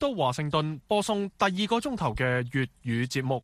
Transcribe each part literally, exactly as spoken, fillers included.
到華盛頓播送第二個鐘頭嘅粵語節目。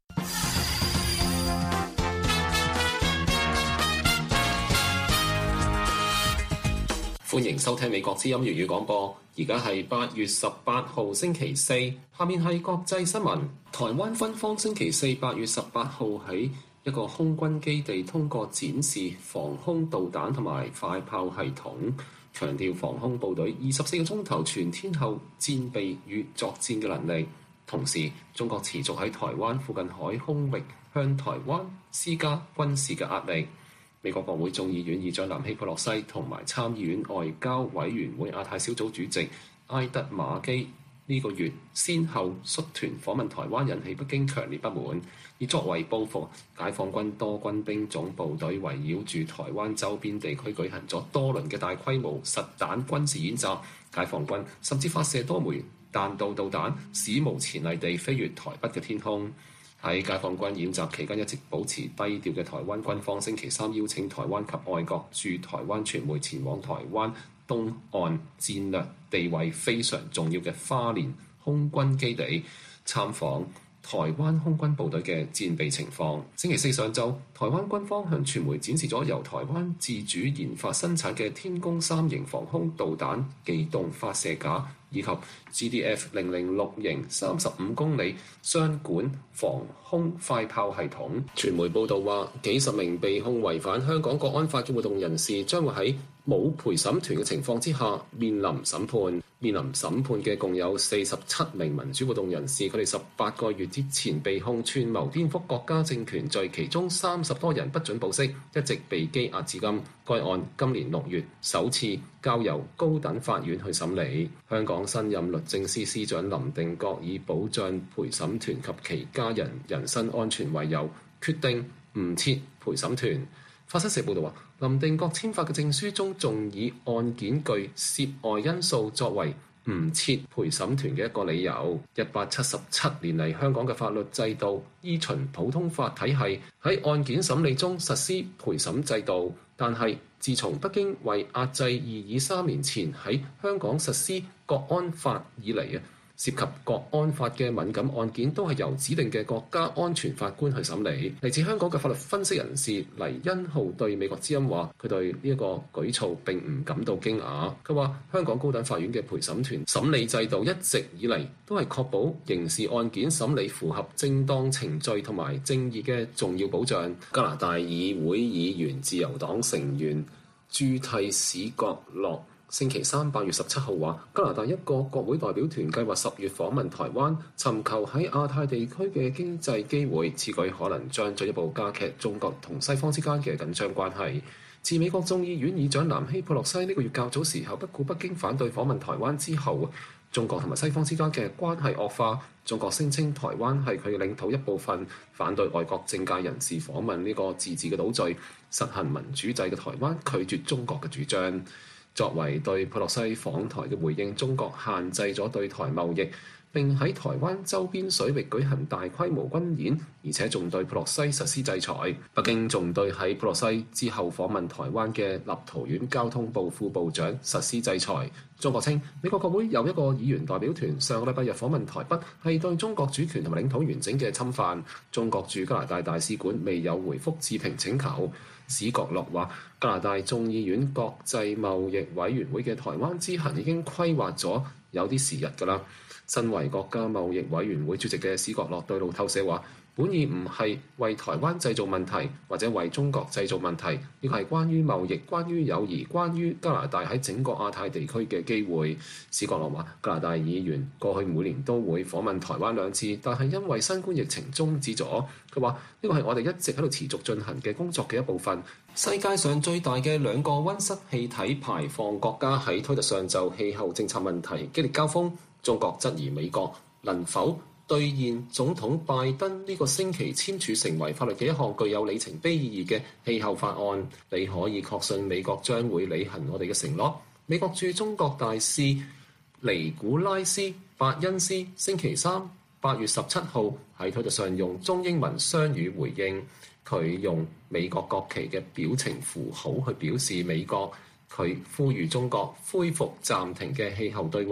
歡迎收聽美國之音粵語廣播，而家係八月十八號星期四，下面係國際新聞。台灣軍方星期四八月十八號喺一個空軍基地通過展示防空導彈同埋快炮系統，強調防空部隊二十四個鐘頭全天候戰備與作戰嘅能力。同時，中國持續喺台灣附近海空域向台灣施加軍事嘅壓力。美國國會眾議院議長南希佩洛西同埋參議院外交委員會亞太小組主席埃德馬基呢個月先後率團訪問台灣，引起北京強烈不滿。而作為報復，解放軍多軍兵種部隊圍繞住台灣周邊地區舉行咗多輪嘅大規模實彈軍事演習，解放軍甚至發射多枚彈道導彈，史無前例地飛越台北嘅天空。喺解放軍演習期間一直保持低調嘅台灣軍方，星期三邀請台灣及外國駐台灣傳媒前往台灣東岸戰略地位非常重要嘅花蓮空軍基地參訪台灣空軍部隊嘅戰備情況。星期四上晝，台灣軍方向傳媒展示咗由台灣自主研發生產嘅天宮三型防空導彈機動發射架，以及 G D F 零零六型三十五公里雙管防空快炮系統。傳媒報道話，幾十名被控違反香港國安法嘅活動人士將會喺冇陪審團嘅情況之下面臨審判。面臨審判嘅共有四十七名民主活動人士，佢哋十八個月之前被控串謀顛覆國家政權罪，其中三十多人不准保釋，一直被羈押至今。該案今年六月首次交由高等法院去審理。香港新任律政司司長林定國以保障陪審團及其家人人身安全為由，決定唔設陪審團。法新社報道話，林定國簽發嘅證書中，仲以案件具涉外因素作為唔設陪審團嘅一個理由。一百七十七年嚟，香港嘅法律制度依循普通法體系喺案件審理中實施陪審制度，但係自從北京為壓制異議三年前喺香港實施國安法以嚟啊，涉及國安法嘅敏感案件都係由指定嘅國家安全法官去審理。嚟自香港嘅法律分析人士黎恩浩對美國之音話，佢對呢一個舉措並唔感到驚訝。佢話香港高等法院嘅陪審團審理制度一直以嚟都係確保刑事案件審理符合正當程序同埋正義嘅重要保障。加拿大議會議員自由黨成員朱蒂史葛洛星期三八月十七號話，加拿大一個國會代表團計劃十月訪問台灣，尋求喺亞太地區嘅經濟機會。此舉可能將進一步加劇中國同西方之間嘅緊張關係。自美國眾議院議長南希佩洛西呢個月較早時候不顧北京反對訪問台灣之後，中國同埋西方之間嘅關係惡化。中國聲稱台灣係佢嘅領土一部分，反對外國政界人士訪問呢個自治嘅島嶼，實行民主制嘅台灣拒絕中國嘅主張。作為對佩洛西訪台嘅回應，中國限制咗對台貿易，並喺台灣周邊水域舉行大規模軍演，而且仲對佩洛西實施制裁。北京仲對喺佩洛西之後訪問台灣嘅立陶宛交通部副部長實施制裁。中國稱美國國會有一個議員代表團上個禮拜日訪問台北，係對中國主權同埋領土完整嘅侵犯。中國駐加拿大大使館未有回覆置評請求。史葛洛話，加拿大眾議院國際貿易委員會嘅台灣之行已經規劃咗有啲時日㗎啦。身為國家貿易委員會主席嘅史葛洛對路透社話，本意唔係為台灣製造問題，或者為中國製造問題，呢個係關於貿易、關於友誼、關於加拿大喺整個亞太地區嘅機會。史葛洛話，加拿大議員過去每年都會訪問台灣兩次，但係因為新冠疫情終止咗。佢話呢個係我哋一直喺度持續進行嘅工作嘅一部分。世界上最大嘅兩個溫室氣體排放國家喺推特上就氣候政策問題激烈交鋒。中國質疑美國能否兌現總統拜登呢個星期簽署成為法律嘅一項具有里程碑意義嘅氣候法案。你可以確信美國將會履行我哋嘅承諾。美國駐中國大使尼古拉斯·伯恩斯星期三八月十七號喺推特上用中英文雙語回應，佢用美國國旗嘅表情符號去表示美國佢呼籲中國恢復暫停嘅氣候對話，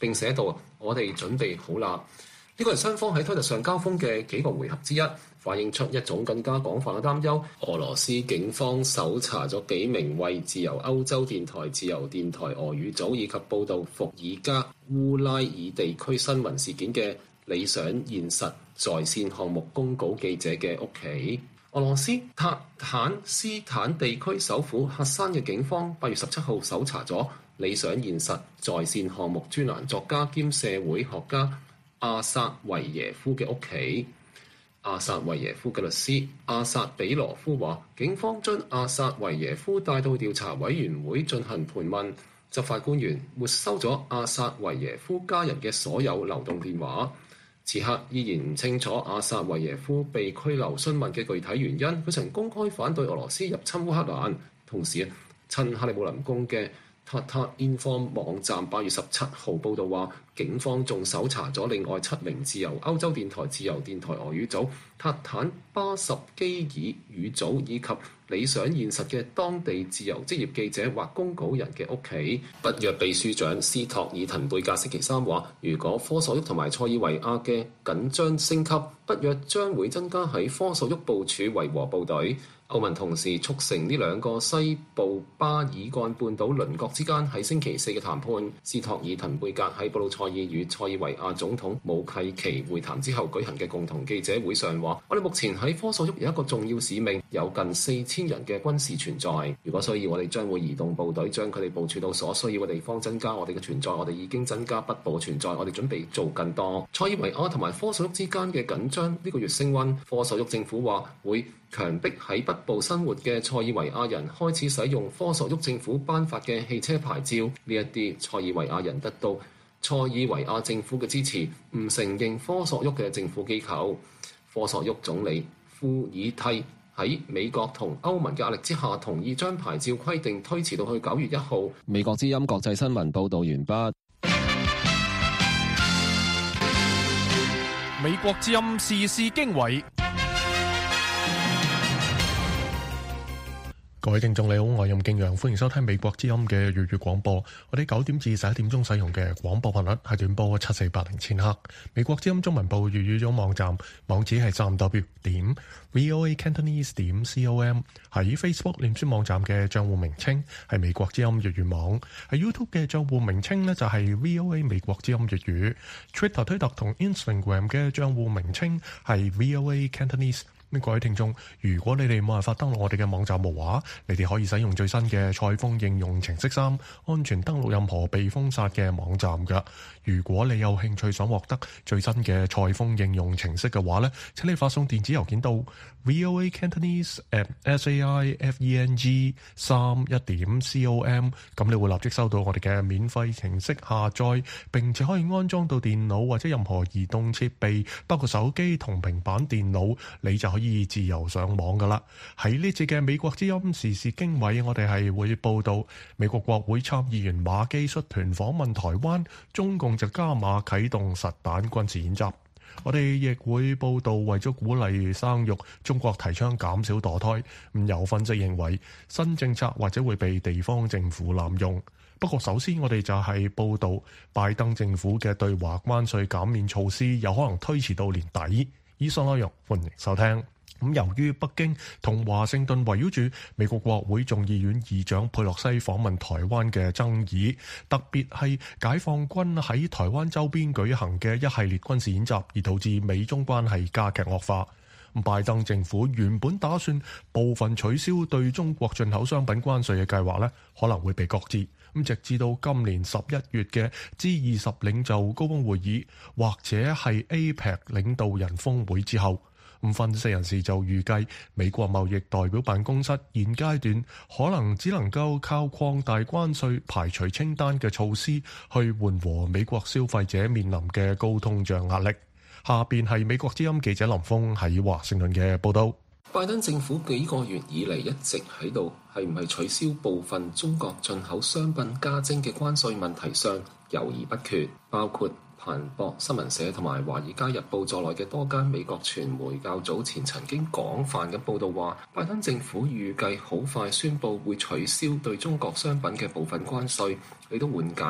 並寫道：我哋準備好啦。呢個係雙方喺推特上交鋒嘅幾個回合之一，反映出一種更加廣泛嘅擔憂。俄羅斯警方搜查咗幾名為自由歐洲電台、自由電台俄語組以及報導伏爾加烏拉爾地區新聞事件嘅理想現實在線項目公稿記者嘅屋企。俄羅斯塔坦斯坦地區首府喀山嘅警方八月十七號搜查咗理想現實在線項目專欄作家兼社會學家阿薩維耶夫嘅屋企。阿薩維耶夫嘅律師阿薩比羅夫話，警方將阿薩維耶夫帶到調查委員會進行盤問。執法官員沒收咗阿薩維耶夫家人嘅所有流動電話。此刻依然唔清楚阿薩維耶夫被拘留詢問嘅具體原因。佢曾公開反對俄羅斯入侵烏克蘭，同時趁克里姆林宮嘅Tatarinform 網站八月十七號報導話，警方仲搜查咗另外七名自由歐洲電台、自由電台俄語組、塔坦巴什基爾語組以及理想現實嘅當地自由職業記者或公稿人嘅屋企。北約秘書長斯托爾滕貝格星期三話，如果科索沃同埋塞爾維亞嘅緊張升級，北約將會增加喺科索沃部署維和部隊。歐盟同時促成呢兩個西部巴爾幹半島鄰國之間喺星期四嘅談判。斯托爾滕貝格喺布魯塞爾與塞爾維亞總統武契奇會談之後舉行嘅共同記者會上話，我哋目前喺科索沃有一個重要使命，有近四千人嘅軍事存在。如果需要，我哋將會移動部隊，將佢哋部署到所需要嘅地方，增加我哋嘅存在。我哋已經增加北部嘅存在，我哋準備做更多。塞爾維亞同埋科索沃之間嘅緊張呢個月升溫，科索沃政府話會強迫喺北部生活嘅塞爾維亞人開始使用科索沃政府頒發嘅汽車牌照。呢一啲塞爾維亞人得到塞爾維亞政府嘅支持，唔承認科索沃嘅政府機構。科索沃總理庫爾蒂喺美國同歐盟嘅壓力之下，同意將牌照規定推遲到去九月一號。 美國之音國際新聞報導完畢。 美國之音時事經緯。 各位聽眾你好，我係任敬陽，歡迎收聽美國之音嘅粵語廣播。我哋九點至十一點鐘使用嘅廣播頻率係短波七四八零千赫。美國之音中文部粵語組網站網址係三 w 點 voa cantonese 點 com。喺 Facebook 臉書網站嘅賬戶名稱係美國之音粵語網。喺 YouTube 嘅賬戶名稱呢就係 voa 美國之音粵語。Twitter 推特同 Instagram 嘅賬戶名稱係 voa cantonese。各位聽眾，如果你哋冇辦法登錄我哋嘅網站嘅話，你哋可以使用最新嘅賽風應用程式三，安全登錄任何被封殺嘅網站㗎。如果你有興趣想獲得最新嘅賽風應用程式嘅話呢，請你發送電子郵件到 voa cantonese at saifeng 三一點 com， 咁你會立即收到我哋嘅免費程式下載，並且可以安裝到電腦或者任何移動設備，包括手機同平板電腦，你就可以可以自由上網噶啦。喺呢節嘅美國之音時事經緯，我哋係會報道美國國會參議員馬基率團訪問台灣，中共就加碼啟動實彈軍事演習。我哋亦會報道為咗鼓勵生育，中國提倡減少墮胎。咁有分析認為新政策或者會被地方政府濫用。不過首先我哋就係報道拜登政府嘅對華關稅減免措施有可能推遲到年底。以上內容歡迎收聽。咁由於北京同華盛頓圍繞住美國國會眾議院議長佩洛西訪問台灣嘅爭議，特別係解放軍喺台灣周邊舉行嘅一系列軍事演習，而導致美中關係加劇惡化。拜登政府原本打算部分取消對中國進口商品關稅嘅計劃呢，可能會被擱置。咁直至到今年十一月嘅 G 二十領袖高峰會議或者係 A P E C 領導人峰會之後，咁分析人士就預計美國貿易代表辦公室現階段可能只能夠靠擴大關稅排除清單嘅措施去緩和美國消費者面臨嘅高通脹壓力。下邊係美國之音記者林峰喺華盛頓嘅報道。 拜登政府幾個月以嚟一直喺度係唔係取消部分中國進口商品加徵嘅關稅問題上猶豫不決，包括彭博新聞社同埋華爾街日報在內嘅多間美國傳媒較早前曾經廣泛嘅報導話，拜登政府預計好快宣布會取消對中國商品嘅部分關稅，嚟到緩解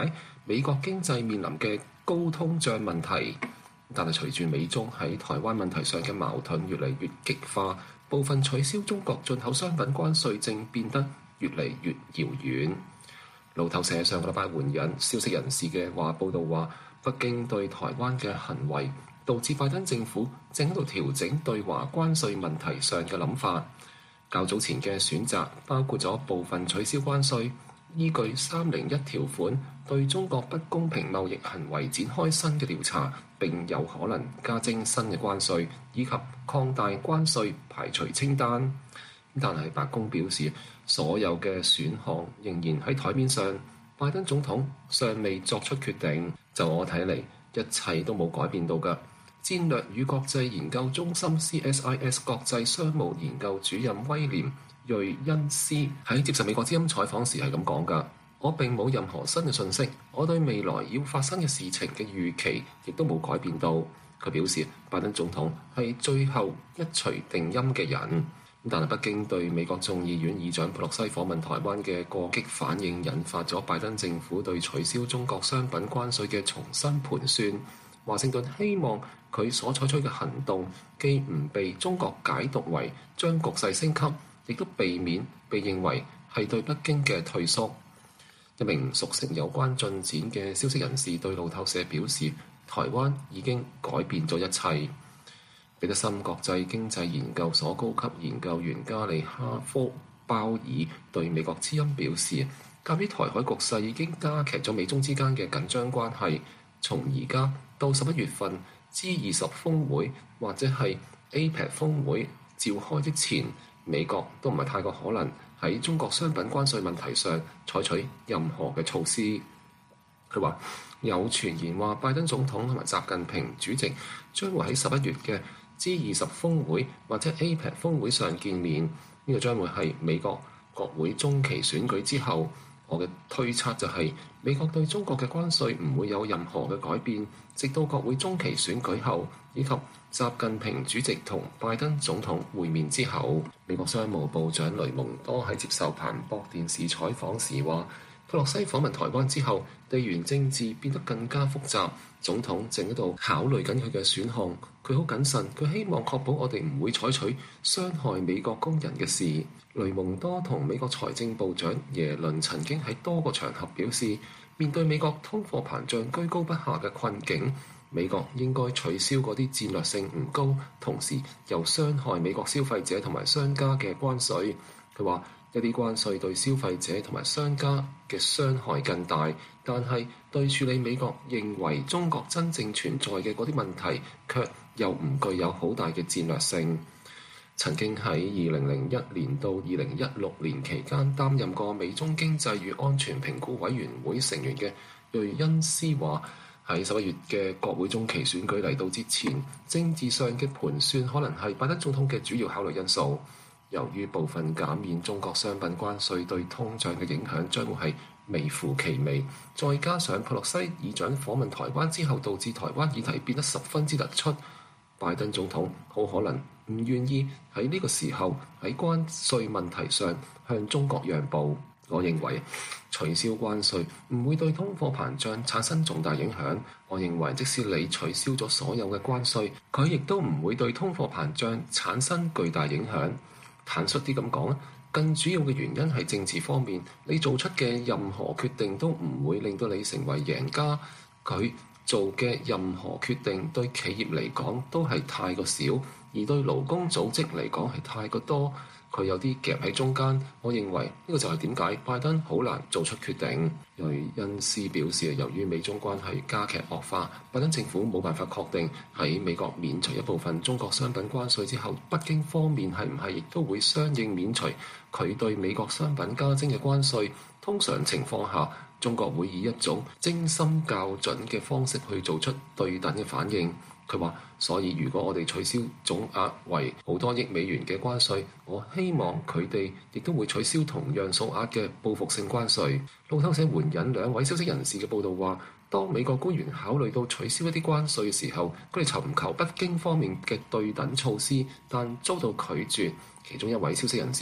美國經濟面臨嘅高通脹問題。但係隨住美中喺台灣問題上嘅矛盾越嚟越激化，部分取消中國進口商品關稅正變得越嚟越遙遠。路透社上個禮拜援引消息人士嘅話報道話，北京對台灣嘅行為導致拜登政府正喺度調整對華關稅問題上嘅諗法。較早前嘅選擇包括咗部分取消關稅，依據三零一條款對中國不公平貿易行為展開新嘅調查，並有可能加徵新嘅關稅，以及擴大關稅排除清單。但係白宮表示，所有嘅選項仍然喺台面上，拜登總統尚未作出決定。就我睇嚟，一切都冇改變到㗎。戰略與國際研究中心 C S I S 國際商務研究主任威廉瑞恩斯喺接受美國之音採訪時係咁講㗎：我並冇任何新嘅信息，我對未來要發生嘅事情嘅預期亦都冇改變到。佢表示，拜登總統係最後一錘定音嘅人。但係北京對美國眾議院議長佩洛西訪問台灣嘅過激反應，引發咗拜登政府對取消中國商品關稅嘅重新盤算。華盛頓希望佢所採取嘅行動既唔被中國解讀為將局勢升級，亦都避免被認為係對北京嘅退縮。一名熟悉有關進展嘅消息人士對路透社表示，台灣已經改變咗一切。彼得森國際經濟研究所高級研究員加利哈科鮑爾對美國之音表示，鑑於台海局勢已經加劇咗美中之間嘅緊張關係，從而家到十一月份 G 二十峰會或者係 A P E C 峰會召開之前，美國都唔係太過可能喺中國商品關稅問題上採取任何嘅措施。佢話有傳言話拜登總統同埋習近平主席將會喺十一月嘅 G 二十峰會或者 A P E C 峰會上見面，呢、這個將會係美國國會中期選舉之後。我嘅推測就係、是、美國對中國嘅關稅唔會有任何嘅改變，直到國會中期選舉後，以及習近平主席同拜登總統會面之後。美國商務部長雷蒙多喺接受彭博電視採訪時話，佩洛西訪問台灣之後，地緣政治變得更加複雜，總統正喺度考慮緊佢嘅選項。佢好謹慎，佢希望確保我哋唔會採取傷害美國工人嘅事。雷蒙多同美國財政部長耶倫曾經喺多個場合表示，面對美國通貨膨脹居高不下嘅困境，美國應該取消嗰啲戰略性唔高，同時又傷害美國消費者同埋商家嘅關稅。佢話一啲關稅對消費者同埋商家嘅傷害更大，但係對處理美國認為中國真正存在嘅嗰啲問題，卻又唔具有好大嘅戰略性。曾經喺二零零一年到二零一六年期間擔任過美中經濟與安全評估委員會成員嘅瑞恩斯話，喺十一月嘅國會中期選舉嚟到之前，政治上嘅盤算可能係拜登總統嘅主要考慮因素。由於部分減免中國商品關稅對通脹嘅影響將會係微乎其微，再加上佩洛西議長訪問台灣之後，導致台灣議題變得十分之突出，拜登總統好可能唔願意喺呢個時候喺關稅問題上向中國讓步。我認為取消關稅唔會對通貨膨脹產生重大影響。我認為即使你取消咗所有嘅關稅，佢亦都唔會對通貨膨脹產生巨大影響。坦率啲咁講，更主要嘅原因係政治方面，你做出嘅任何決定都唔會令到你成為贏家。佢做嘅任何決定對企業嚟講都係太過少，而對勞工組織嚟講係太過多。佢有啲夾喺中間，我認為呢個就係點解拜登好難做出決定。瑞恩斯表示，由於美中關係加劇惡化，拜登政府冇辦法確定喺美國免除一部分中國商品關稅之後，北京方面係唔係亦都會相應免除佢對美國商品加徵嘅關稅。通常情況下，中國會以一種精心校準嘅方式去做出對等嘅反應。佢話，所以如果我哋取消總額為好多億美元嘅關稅，我希望佢哋亦都會取消同樣數額嘅報復性關稅。路透社援引兩位消息人士嘅報道話，當美國官員考慮到取消一啲關稅嘅時候，佢哋尋求北京方面嘅對等措施，但遭到拒絕。其中一位消息人士話，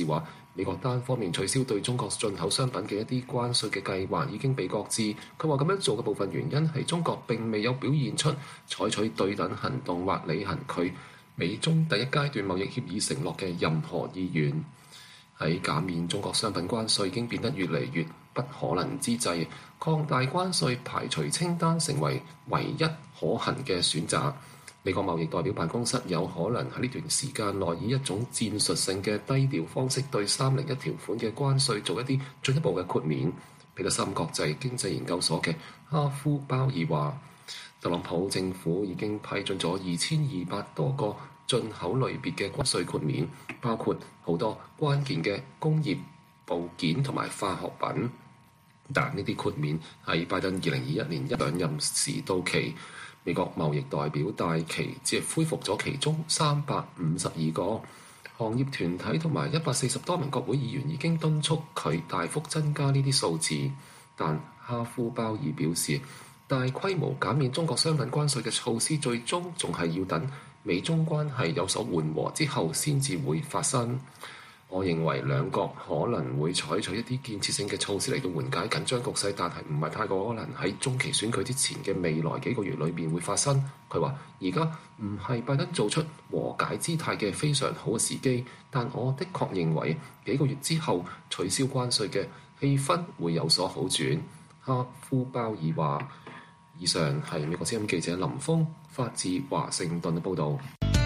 美國單方面取消對中國進口商品嘅一啲關稅嘅計劃已經被擱置。佢話咁樣做嘅部分原因係中國並未有表現出採取對等行動或履行佢美中第一階段貿易協議承諾嘅任何意願。喺減免中國商品關稅已經變得越嚟越不可能之際，擴大關稅排除清單成為唯一可行嘅選擇。美國貿易代表辦公室有可能喺呢段時間內以一種戰術性嘅低調方式對三零一條款嘅關稅做一啲進一步嘅豁免。彼得森國際經濟研究所嘅哈夫鮑爾話，特朗普政府已經批准咗二千二百多個進口類別嘅關稅豁免，包括好多關鍵嘅工業部件同埋化學品。但呢啲豁免喺拜登二零二一年一兩任時到期。美國貿易代表戴琪只係恢復咗其中三百五十二個。行業團體同埋一百四十多名國會議員已經敦促佢大幅增加呢啲數字，但哈夫鮑爾表示，大規模減免中國商品關稅嘅措施最終仲係要等美中關係有所緩和之後先至會發生。我認為兩國可能會採取一啲建設性嘅措施嚟到緩解緊張局勢，但係唔係太過可能喺中期選舉之前嘅未來幾個月裏邊會發生。佢話：而家唔係拜登做出和解姿態嘅非常好嘅時機，但我的確認為幾個月之後取消關稅嘅氣氛會有所好轉。哈夫鮑爾話：以上係美國之音記者林峰發自華盛頓嘅報導。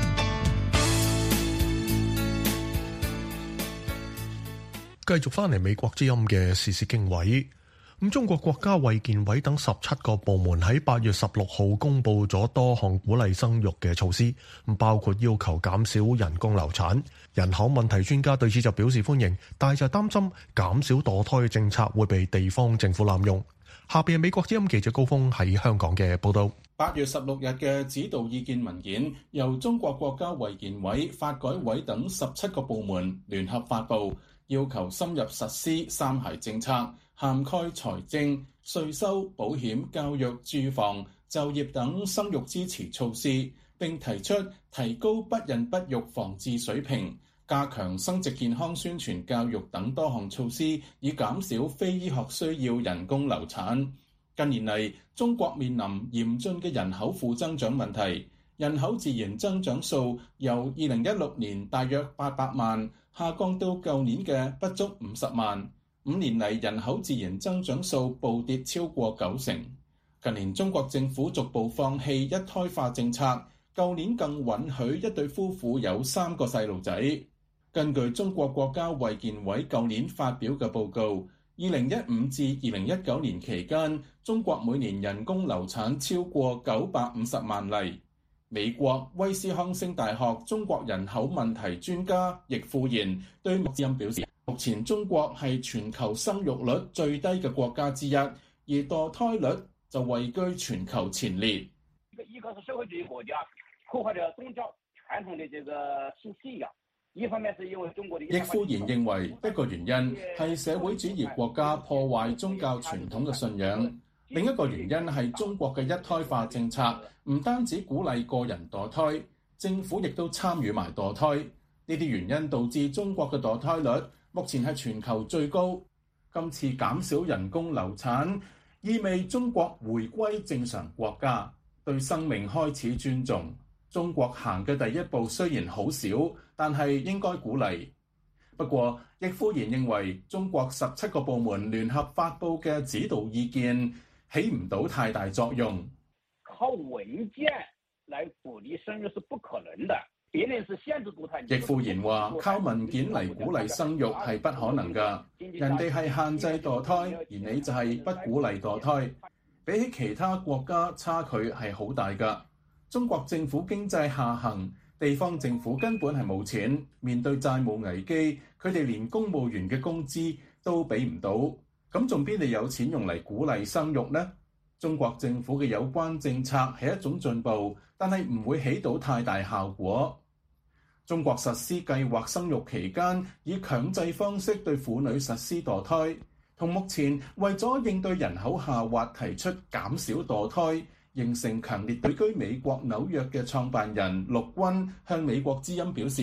繼續翻嚟美國之音嘅時事經緯，咁中國國家衛健委等十七個部門喺八月十六號公布咗多項鼓勵生育嘅措施，咁包括要求減少人工流產。人口問題專家對此就表示歡迎，但係就擔心減少墮胎嘅政策會被地方政府濫用。下邊係美國之音記者高峰喺香港嘅報道。 八月十六日嘅指導意見文件由中國國家衛健委、發改委等十七個部門聯合發布，要求深入實施三孩政策，涵蓋財政、稅收、保險、教育、住房、就業等生育支持措施，並提出提高不孕不育防治水平，加強生殖健康宣傳教育等多項措施，以減少非醫學需要人工流產。近年嚟，中國面臨嚴峻嘅人口負增長問題，人口自然增長數由二零一六年大約八百萬下降到舊年嘅不足五十萬，五年嚟人口自然增長數暴跌超過九成。近年中國政府逐步放棄一胎化政策，舊年更允許一對夫婦有三個細路仔。根據中國國家衛健委舊年發表嘅報告，二零一五至二零一九年期間，中國每年人工流產超過九百五十萬例。美國威斯康星大學中國人口問題專家易富賢對目之音表示，目前中國係全球生育率最低嘅國家之一，而墮胎率就位居全球前列。 一個是社會主義國家，破壞了宗教傳統的這個信信仰。一方面是因為中國的易富賢認為，一個原因係社會主義國家破壞宗教傳統嘅信仰，另一個原因係中國嘅一胎化政策唔單止鼓勵個人墮胎，政府亦都參與埋墮胎。呢啲原因導致中國嘅墮胎率目前係全球最高。今次減少人工流產，意味中國回歸正常國家，對生命開始尊重。中國行嘅第一步雖然好少，但係應該鼓勵。不過，易富賢認為中國十七個部門聯合發布嘅指導意見起唔到太大作用。 靠文件來鼓勵生育是不可能的，別人是限制墮胎。 易富賢話：靠文件嚟鼓勵生育係不可能㗎，人哋係限制墮胎，而你就係不鼓勵墮胎。比起其他國家差距係好大㗎。中國政府經濟下行，地方政府根本係冇錢，面對債務危機，佢哋連公務員嘅工資都俾唔到，咁仲邊度有錢用嚟鼓勵生育呢？中國政府嘅有關政策係一種進步，但係唔會起到太大效果。中國實施計劃生育期間，以強制方式對婦女實施墮胎，同目前為咗應對人口下滑提出減少墮胎，形成強烈對居美國紐約嘅創辦人陸軍向美國之音表示，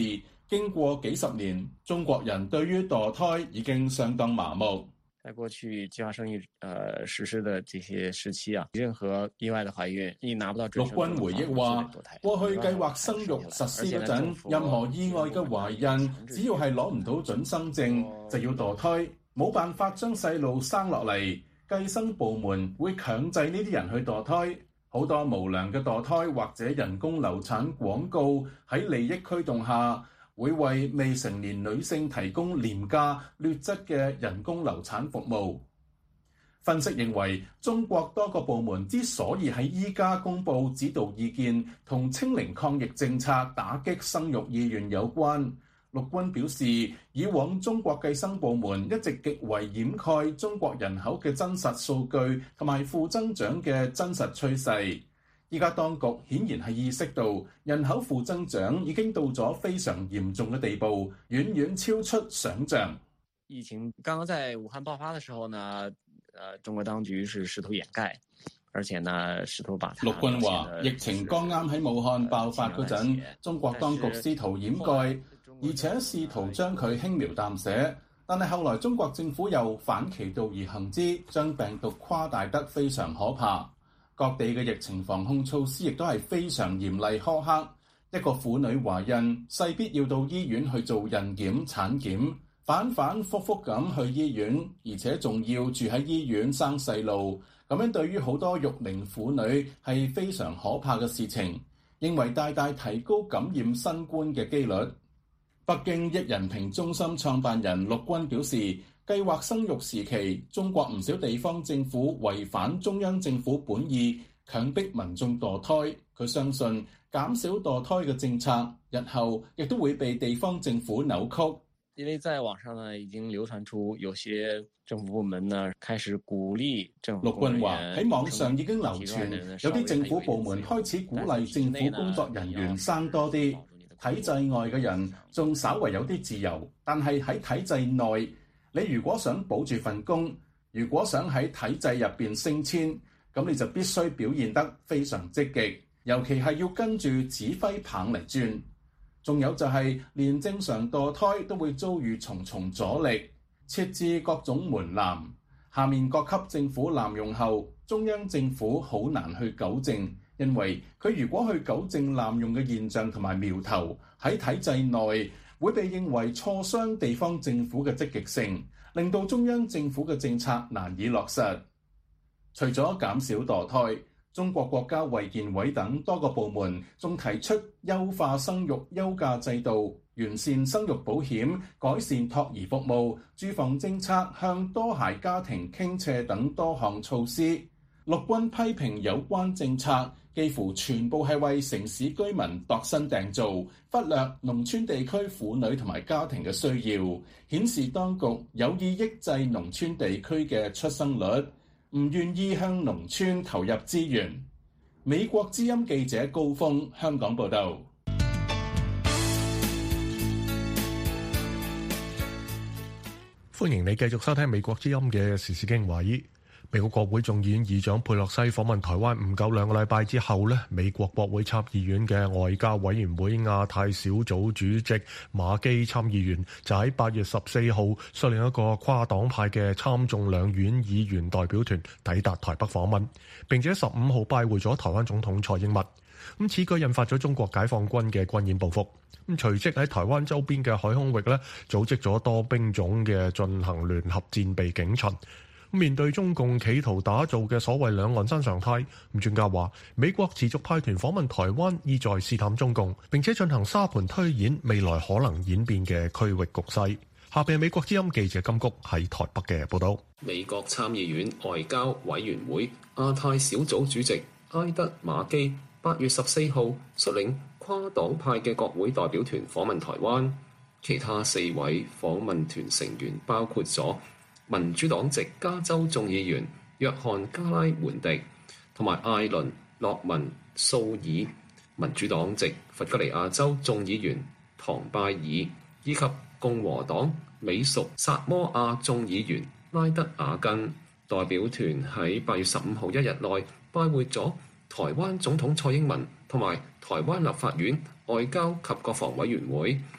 經過幾十年，中國人對於墮胎已經相當麻木。 在過去計劃生育呃實施的這些時期啊，任何意外的懷孕，你拿不到準生證。 陸軍回憶話，過去計劃生育實施嗰陣，任何意外嘅懷孕，只要係攞唔到準生證，就要墮胎，冇辦法將細路生落嚟。計生部門會強制呢啲人去墮胎，好多無良嘅墮胎或者人工流產廣告喺利益驅動下，會為未成年女性提供廉價劣質嘅人工流產服務。分析認為，中國多個部門之所以喺依家公布指導意見，同清零抗疫政策打擊生育意願有關。陸軍表示，以往中國計生部門一直極為掩蓋中國人口嘅真實數據同埋負增長嘅真實趨勢。依家當局顯然係意識到人口負增長已經到咗非常嚴重嘅地步，遠遠超出想象。 疫情剛剛在武漢爆發的時候呢，呃，中國當局是試圖掩蓋，而且呢試圖把它。 陸軍話，疫情剛啱喺武漢爆發嗰陣，中國當局試圖掩蓋，而且試圖將佢輕描淡寫，但係後來中國政府又反其道而行之，將病毒誇大得非常可怕。各地嘅疫情防控措施亦都係非常嚴厲苛刻。一個婦女懷孕，勢必要到醫院去做孕檢、產檢，反反覆覆咁去醫院，而且仲要住喺醫院生細路。咁樣對於好多育齡婦女係非常可怕嘅事情，認為大大提高感染新冠嘅機率。北京壹人平中心創辦人陸軍表示，計劃生育時期，中國唔少地方政府違反中央政府本意，強迫民眾墮胎。佢相信減少墮胎嘅政策，日後亦都會被地方政府扭曲。 因為在網上呢，已經流傳出有些政府部門呢開始鼓勵政府。陸軍話喺網上已經流傳，有啲政府部門開始鼓勵政府工作人員生多啲。體制外嘅人仲稍為有啲自由，但係喺體制內，你如果想保住份工，如果想喺體制入邊升遷，咁你就必須表現得非常積極，尤其係要跟住指揮棒嚟轉。仲有就係連正常墮胎都會遭遇重重阻力，設置各種門檻，下面各級政府濫用後，中央政府好難去糾正。因為佢如果去糾正濫用嘅現象同埋苗頭，喺體制內會被認為挫傷地方政府嘅積極性，令到中央政府嘅政策難以落實。除咗減少墮胎，中國國家衛健委等多個部門仲提出優化生育休假制度、完善生育保險、改善托兒服務、住房政策向多孩家庭傾斜等多項措施。陸軍批評有關政策幾乎全部係為城市居民度身訂造，忽略農村地區婦女同埋家庭嘅需要，顯示當局有意抑制農村地區嘅出生率，唔願意向農村投入資源。美國之音記者高峰香港報道。 歡迎你繼續收聽美國之音嘅時事經華。美國國會眾議院議長佩洛西訪問台灣唔夠兩個禮拜之後呢，美國國會參議院嘅外交委員會亞太小組主席馬基參議員就喺八月十四號率領一個跨黨派嘅參眾兩院議員代表團抵達台北訪問，並且十五號拜會咗台灣總統蔡英文。咁此舉引發咗中國解放軍嘅軍演報復，咁隨即喺台灣周邊嘅海空域呢組織咗多兵種嘅進行聯合戰備警巡。面對中共企圖打造嘅所謂兩岸新常態，咁專家話美國持續派團訪問台灣，意在試探中共，並且進行沙盤推演未來可能演變嘅區域局勢。下邊係美國之音記者金谷喺台北嘅報道。 美國參議院外交委員會亞太小組主席埃德馬基八月十四號率領跨黨派嘅國會代表團訪問台灣，其他四位訪問團成員包括咗民主黨籍加州眾議員約翰加拉門迪同埋艾倫諾文素爾，民主黨籍弗吉尼亞州眾議員唐拜爾，以及共和黨美屬薩摩亞眾議員拉德瓦根。代表團喺八月十五號一日內拜會咗台灣總統蔡英文同埋台灣立法院外交及國防委員會。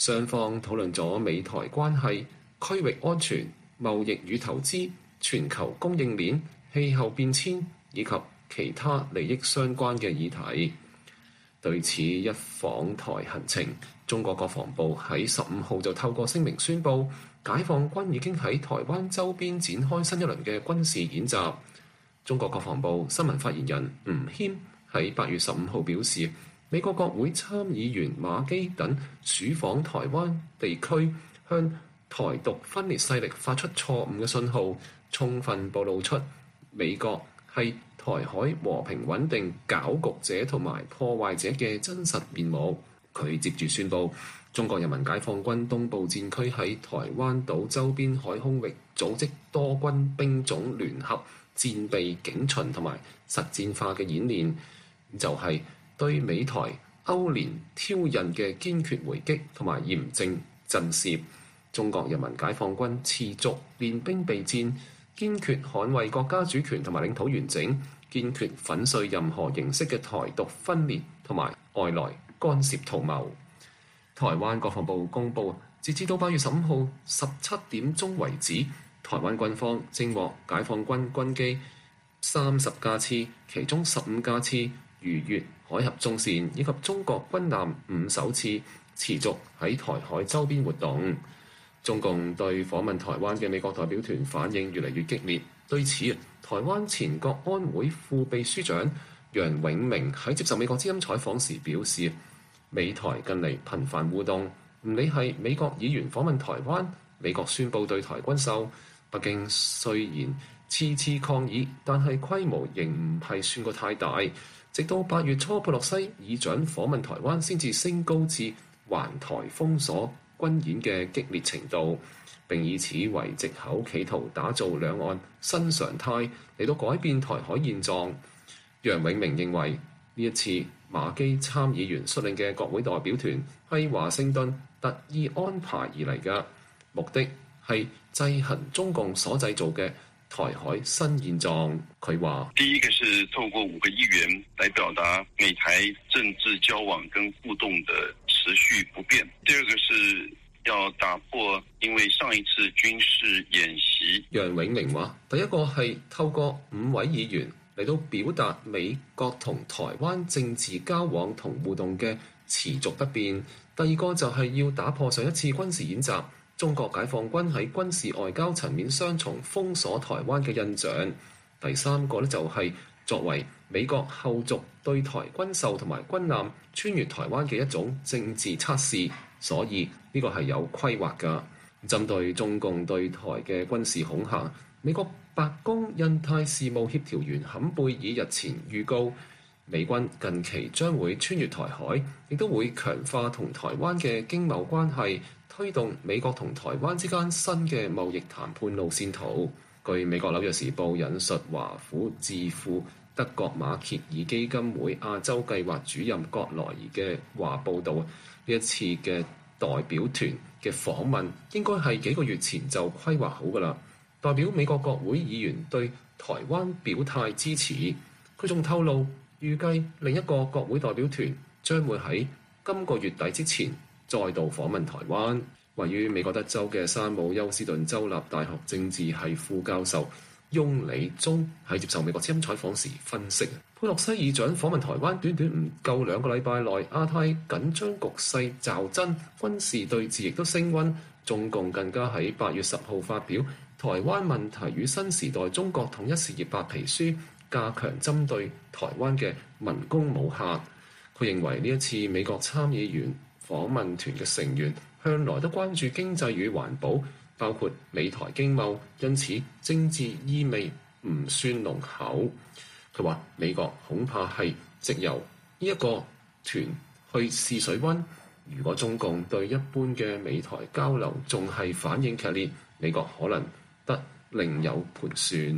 雙方討論咗美台關係、區域安全、貿易與投資、全球供應鏈、氣候變遷以及其他利益相關嘅議題。對此一訪台行程，中國國防部喺十五號就透過聲明宣布，解放軍已經喺台灣周邊展開新一輪嘅軍事演習。中國國防部新聞發言人吳謙喺八月十五號表示，美國國會參議員馬基等竄訪台灣地區，向台獨分裂勢力發出錯誤嘅信號，充分暴露出美國係台海和平穩定攪局者同埋破壞者嘅真實面目。佢接住宣布，中國人民解放軍東部戰區喺台灣島周邊海空域組織多軍兵種聯合戰備警巡同埋實戰化嘅演練，就係、是、對美台勾連挑釁嘅堅決回擊同埋嚴正震懾。中國人民解放軍持續練兵備戰，堅決捍衛國家主權同埋領土完整，堅決粉碎任何形式嘅台獨分裂同埋外來干涉圖謀。台灣國防部公佈，截至到八月十五號十七點鐘為止，台灣軍方偵獲解放軍軍機三十架次，其中十五架次逾越海峽中線，以及中國軍艦五艘次持續喺台海周邊活動。中共對訪問台灣嘅美國代表團反應越嚟越激烈。對此，台灣前國安會副秘書長楊永明喺接受美國之音採訪時表示，美台近嚟頻繁互動，唔理係美國議員訪問台灣，美國宣布對台軍售，北京雖然次次抗議，但係規模仍唔係算過太大。直到八月初，佩洛西議長訪問台灣，先至升高至環台封鎖軍演嘅激烈程度，並以此為藉口，企圖打造兩岸新常態嚟到改變台海現狀。楊永明認為呢一次馬基參議員率領嘅國會代表團係華盛頓特意安排而嚟嘅，目的係制衡中共所製造嘅台海新現狀。佢話： 第一個是透過五個議員來表達美台政治交往跟互動的持續不變。第二個是要打破因為上一次軍事演習。 楊永明話：第一個係透過五位議員嚟到表達美國同台灣政治交往同互動嘅持續不變。第二個就係要打破上一次軍事演習中國解放軍喺軍事外交層面雙重封鎖台灣嘅印象。第三個咧就係作為美國後續對台軍售同埋軍艦穿越台灣嘅一種政治測試，所以呢個係有規劃㗎。針對中共對台嘅軍事恐嚇，美國白宮印太事務協調員坎貝爾日前預告，美軍近期將會穿越台海，亦都會強化同台灣嘅經貿關係，推動美國同台灣之間新嘅貿易談判路線圖。據美國紐約時報引述華府智庫德國馬歇爾基金會亞洲計劃主任葛萊爾嘅話報導，呢一次嘅代表團嘅訪問應該係幾個月前就規劃好㗎啦。代表美國國會議員對台灣表態支持。佢仲透露，預計另一個國會代表團將會喺今個月底之前再度訪問台灣。位於美國德州嘅山姆休斯頓州立大學政治系副教授翁理忠喺接受美國之音採訪時分析，佩洛西議長訪問台灣短短唔夠兩個禮拜內，亞太緊張局勢驟增，軍事對峙亦都升溫。中共更加喺八月十號發表《台灣問題與新時代中國統一事業白皮書》，加強針對台灣嘅文攻武嚇。佢認為呢一次美國參議員訪問團嘅成員向來都關注經濟與環保，包括美台經貿，因此政治意味唔算濃厚。佢話美國恐怕係藉由呢一個團去試水溫。如果中共對一般嘅美台交流仲係反應劇烈，美國可能得另有盤算。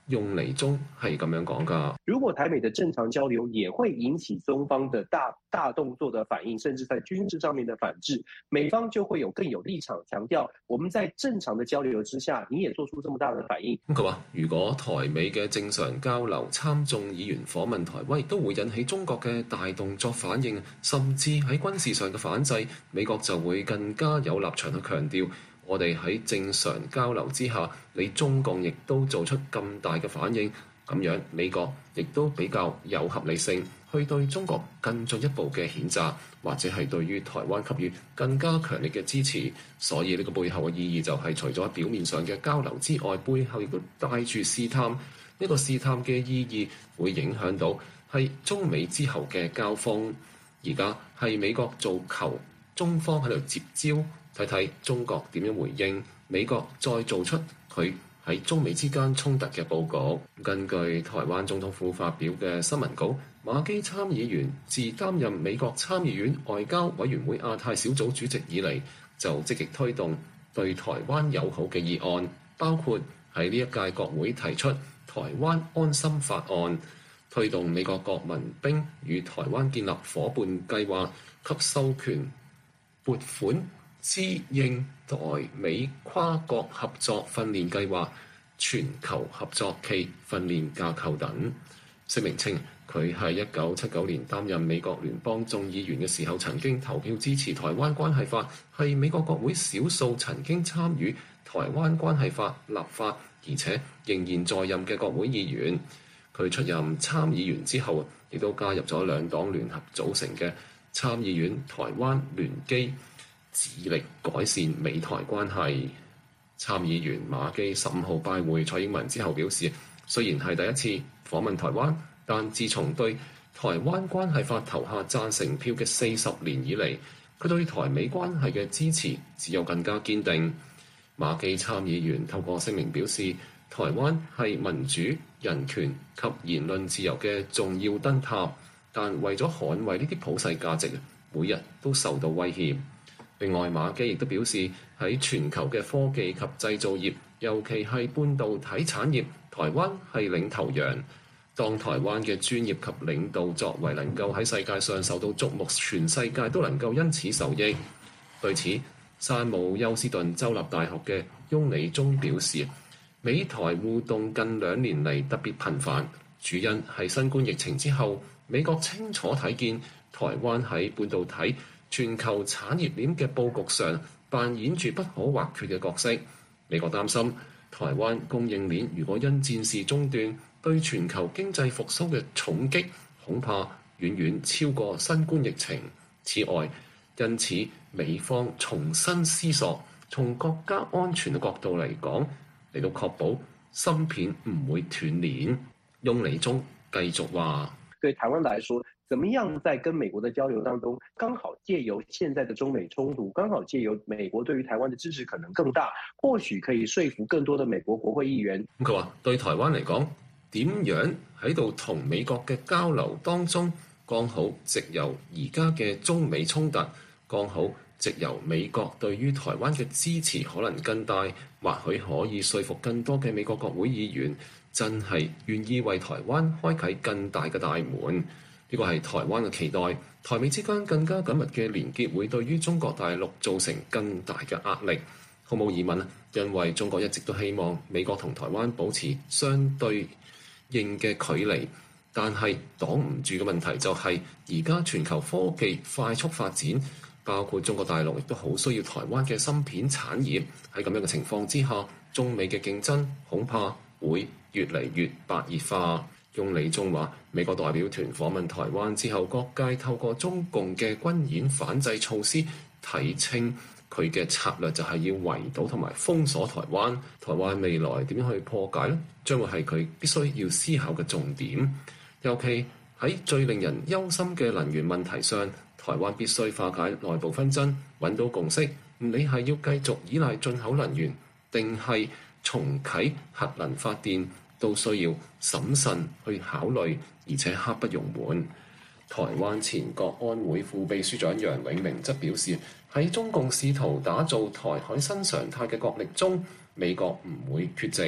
用嚟中係咁樣講㗎。 如果台美的正常交流也會引起中方的大大動作的反應，甚至在軍事上面的反制，美方就會有更有立場強調，我們在正常的交流之下，你也做出這麼大的反應。 咁佢話：如果台美嘅正常交流，參眾議員訪問台灣，都會引起中國嘅大動作反應，甚至喺軍事上嘅反制，美國就會更加有立場去強調。我哋喺正常交流之下，你中共亦都做出咁大嘅反應，咁樣美國亦都比較有合理性去對中國更進一步嘅譴責，或者係對於台灣給予更加強烈嘅支持。所以呢個背後嘅意義就係除咗表面上嘅交流之外，背後亦都帶住試探。呢個試探嘅意義會影響到係中美之後嘅交鋒。而家係美國做球，中方喺度接招。睇睇中國點樣回應，美國再做出佢喺中美之間衝突嘅佈局。根據台灣總統府發表嘅新聞稿，馬基參議員自擔任美國參議院外交委員會亞太小組主席以嚟，就積極推動對台灣友好嘅議案，包括喺呢一屆國會提出台灣安心法案，推動美國國民兵與台灣建立夥伴計劃及授權撥款支應台美跨國合作訓練計劃、全球合作暨訓練架構等。聲明稱，佢喺一九七九年擔任美國聯邦眾議員嘅時候，曾經投票支持台灣關係法，係美國國會少數曾經參與台灣關係法立法，而且仍然在任嘅國會議員。佢出任參議員之後，亦都加入咗兩黨聯合組成嘅參議院台灣聯基，致力改善美台關係。參議員馬基十五號拜會蔡英文之後表示，雖然係第一次訪問台灣，但自從對台灣關係法投下贊成票嘅四十年以嚟，佢對台美關係嘅支持只有更加堅定。馬基參議員透過聲明表示，台灣係民主、人權及言論自由嘅重要燈塔，但為咗捍衛呢啲普世價值，每日都受到威脅。另外，馬基亦都表示，喺全球嘅科技及製造業，尤其係半導體產業，台灣係領頭羊。當台灣嘅專業及領導作為能夠喺世界上受到矚目，全世界都能夠因此受益。對此，山姆休斯頓州立大學嘅翁理忠表示，美台互動近兩年嚟特別頻繁，主因係新冠疫情之後，美國清楚睇見台灣喺半導體全球產業鏈嘅佈局上扮演住不可或缺嘅角色。美國擔心台灣供應鏈如果因戰事中斷，對全球經濟復甦嘅重擊恐怕遠遠超過新冠疫情。此外，因此美方重新思索，從國家安全嘅角度嚟講，嚟到確保芯片唔會斷鏈。翁理忠繼續話： 對台灣來說，怎麼樣在跟美國的交流當中，剛好借由現在的中美衝突，剛好借由美國對於台灣的支持可能更大，或許可以說服更多的美國國會議員。 咁佢話對台灣嚟講，點樣喺度同美國嘅交流當中，剛好藉由而家嘅中美衝突，剛好藉由美國對於台灣嘅支持可能更大，或許可以說服更多嘅美國國會議員真係願意為台灣開啟更大嘅大門。呢個係台灣嘅期待，台美之間更加緊密嘅連結會對於中國大陸造成更大嘅壓力。毫無疑問，因為中國一直都希望美國同台灣保持相對應嘅距離，但係擋唔住嘅問題就係而家全球科技快速發展，包括中國大陸亦都好需要台灣嘅芯片產業。喺咁樣嘅情況之下，中美嘅競爭恐怕會越嚟越白熱化。翁理忠話，美國代表團訪問台灣之後，各界透過中共嘅軍演反制措施，睇清佢嘅策略就係要圍堵同埋封鎖台灣。台灣未來點樣去破解呢？將會係佢必須要思考嘅重點。尤其喺最令人憂心嘅能源問題上，台灣必須化解內部紛爭，揾到共識。唔理係要繼續依賴進口能源，定係重啟核能發電，都需要審慎去考慮，而且刻不容緩。台灣前國安會副秘書長楊永明則表示，喺中共試圖打造台海新常態嘅角力中，美國唔會缺席。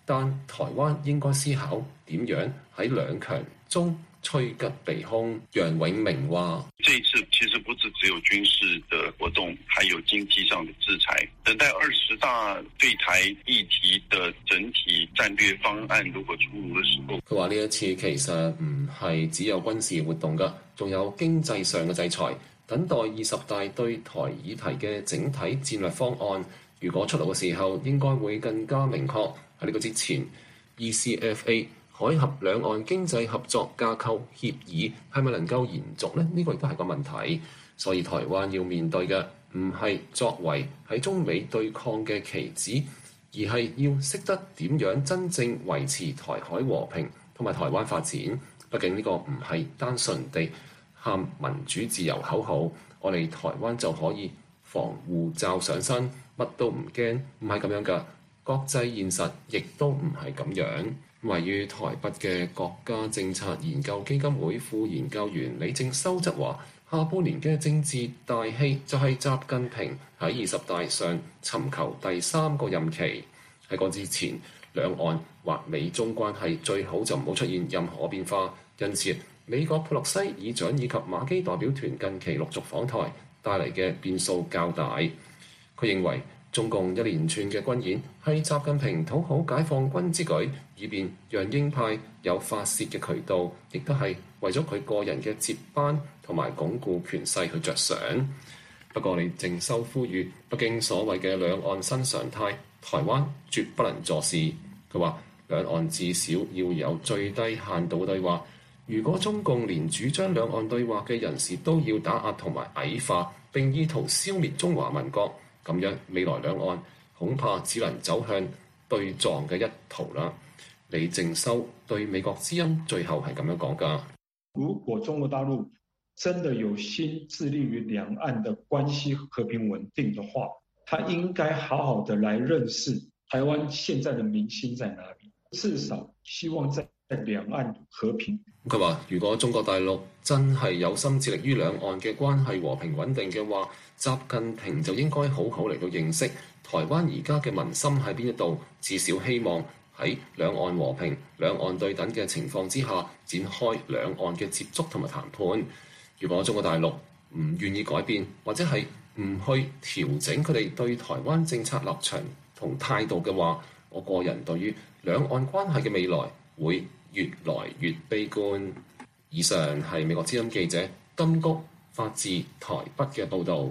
但台灣應該思考點樣喺兩強中趨吉避凶。楊永明話： 這一次其實不是只有軍事的活動，還有經濟上的制裁。等待二十大對台議題的整體戰略方案如果出爐嘅時候， 佢話呢一次其實唔係只有軍事活動㗎，仲有經濟上嘅制裁。等待二十大對台議題嘅整體戰略方案，如果出爐嘅時候，應該會更加明確。喺呢個之前 ，E C F A 海峽兩岸經濟合作架構協議係咪能夠延續呢？呢、這個亦都係個問題。所以台灣要面對嘅唔係作為喺中美對抗嘅棋子，而係要識得點樣真正維持台海和平同埋台灣發展。畢竟呢個唔係單純地喊民主自由口號，我哋台灣就可以防護罩上身，乜都唔驚，唔係咁樣㗎。國際現實亦都唔係咁樣。位於台北嘅國家政策研究基金會副研究員李正修則話：下半年嘅政治大戲就係習近平喺二十大上尋求第三個任期。喺嗰之前，兩岸或美中關係最好就唔好出現任何變化。因此，美國佩洛西議長以及馬基代表團近期陸續訪台，帶嚟嘅變數較大。佢認為中共一連串嘅軍演係習近平討好解放軍之舉，以便讓鷹派有發泄嘅渠道，亦都係為咗佢個人嘅接班同埋鞏固權勢去着想。不過，李正修呼籲北京所謂嘅兩岸新常態，台灣絕不能坐視。佢話兩岸至少要有最低限度對話。如果中共連主張兩岸對話嘅人士都要打壓同埋矮化，並意圖消滅中華民國，咁樣未來兩岸恐怕只能走向對撞嘅一途啦。李正修對美國之音最後係咁樣講㗎： 如果中國大陸真的有心致力於兩岸的關係和平穩定的話，他應該好好的來認識台灣現在的民心在哪裡，至少希望在兩岸和平。 佢話：如果中國大陸真係有心致力於兩岸嘅關係和平穩定嘅話，習近平就應該好好嚟到認識台灣而家嘅民心喺邊一度，至少希望喺兩岸和平、兩岸對等嘅情況之下，展開兩岸嘅接觸同埋談判。如果中國大陸唔願意改變，或者係唔去調整佢哋對台灣政策立場同態度嘅話，我個人對於兩岸關係嘅未來會越來越悲觀。以上係美國之音記者金谷發自台北嘅報導。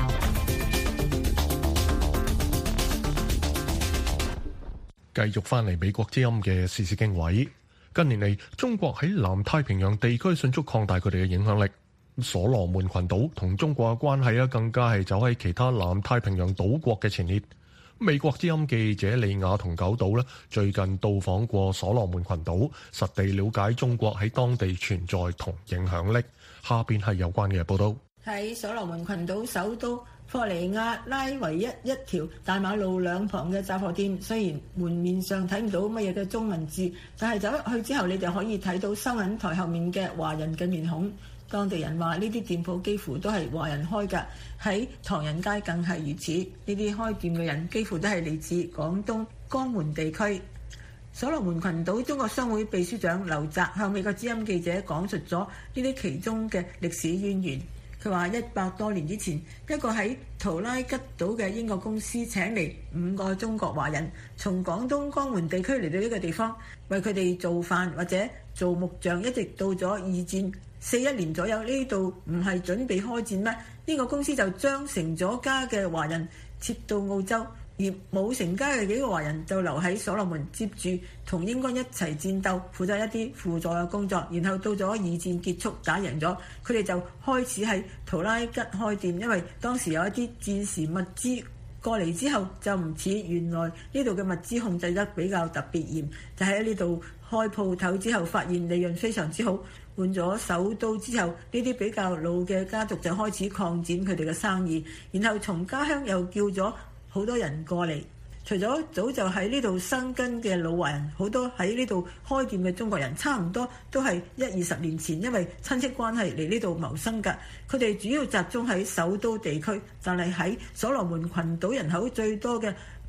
繼續翻嚟美國之音嘅時事經緯。近年嚟，中國喺南太平洋地區迅速擴大佢哋嘅影響力。所羅門群島同中國嘅關係啊，更加係走喺其他南太平洋島國嘅前列。美國之音記者李雅同九島咧，最近到訪過所羅門群島，實地了解中國喺當地存在同影響力。下邊係有關嘅報道。 喺所羅門群島首都霍尼亞拉唯一一條大馬路兩旁嘅雜貨店，雖然門面上睇唔到乜嘢嘅中文字，但係走入去之後，你就可以睇到收銀台後面嘅華人嘅面孔。當地人話呢啲店鋪幾乎都係華人開㗎，喺唐人街更係如此。呢啲開店嘅人幾乎都係嚟自廣東江門地區。所羅門群島中國商會秘書長劉澤向美國之音記者講述咗呢啲其中嘅歷史淵源。佢話一百多年之前，一個喺圖拉吉島嘅英國公司請嚟五個中國華人，從廣東江門地區嚟到呢個地方，為佢哋做飯或者做木匠，一直到咗二戰四一年左右，呢度唔係準備開戰咩？呢個公司就將成咗家嘅華人撤到澳洲，而冇成家嘅幾個華人就留喺所羅門，接住同英軍一齊戰鬥，負責一啲輔助嘅工作。然後到咗二戰結束打贏咗，佢哋就開始喺圖拉吉開店，因為當時有一啲戰時物資過嚟之後，就唔似原來呢度嘅物資控制得比較特別嚴，就喺呢度開鋪頭之後，發現利潤非常之好。換咗首都之後，呢啲比較老嘅家族就開始擴展佢哋嘅生意，然後從家鄉又叫咗好多人過嚟。除咗早就喺呢度生根嘅老華人，好多喺呢度開店嘅中國人，差唔多都係一二十年前因為親戚關係嚟呢度謀生㗎。佢哋主要集中喺首都地區，但係喺所羅門群島人口最多嘅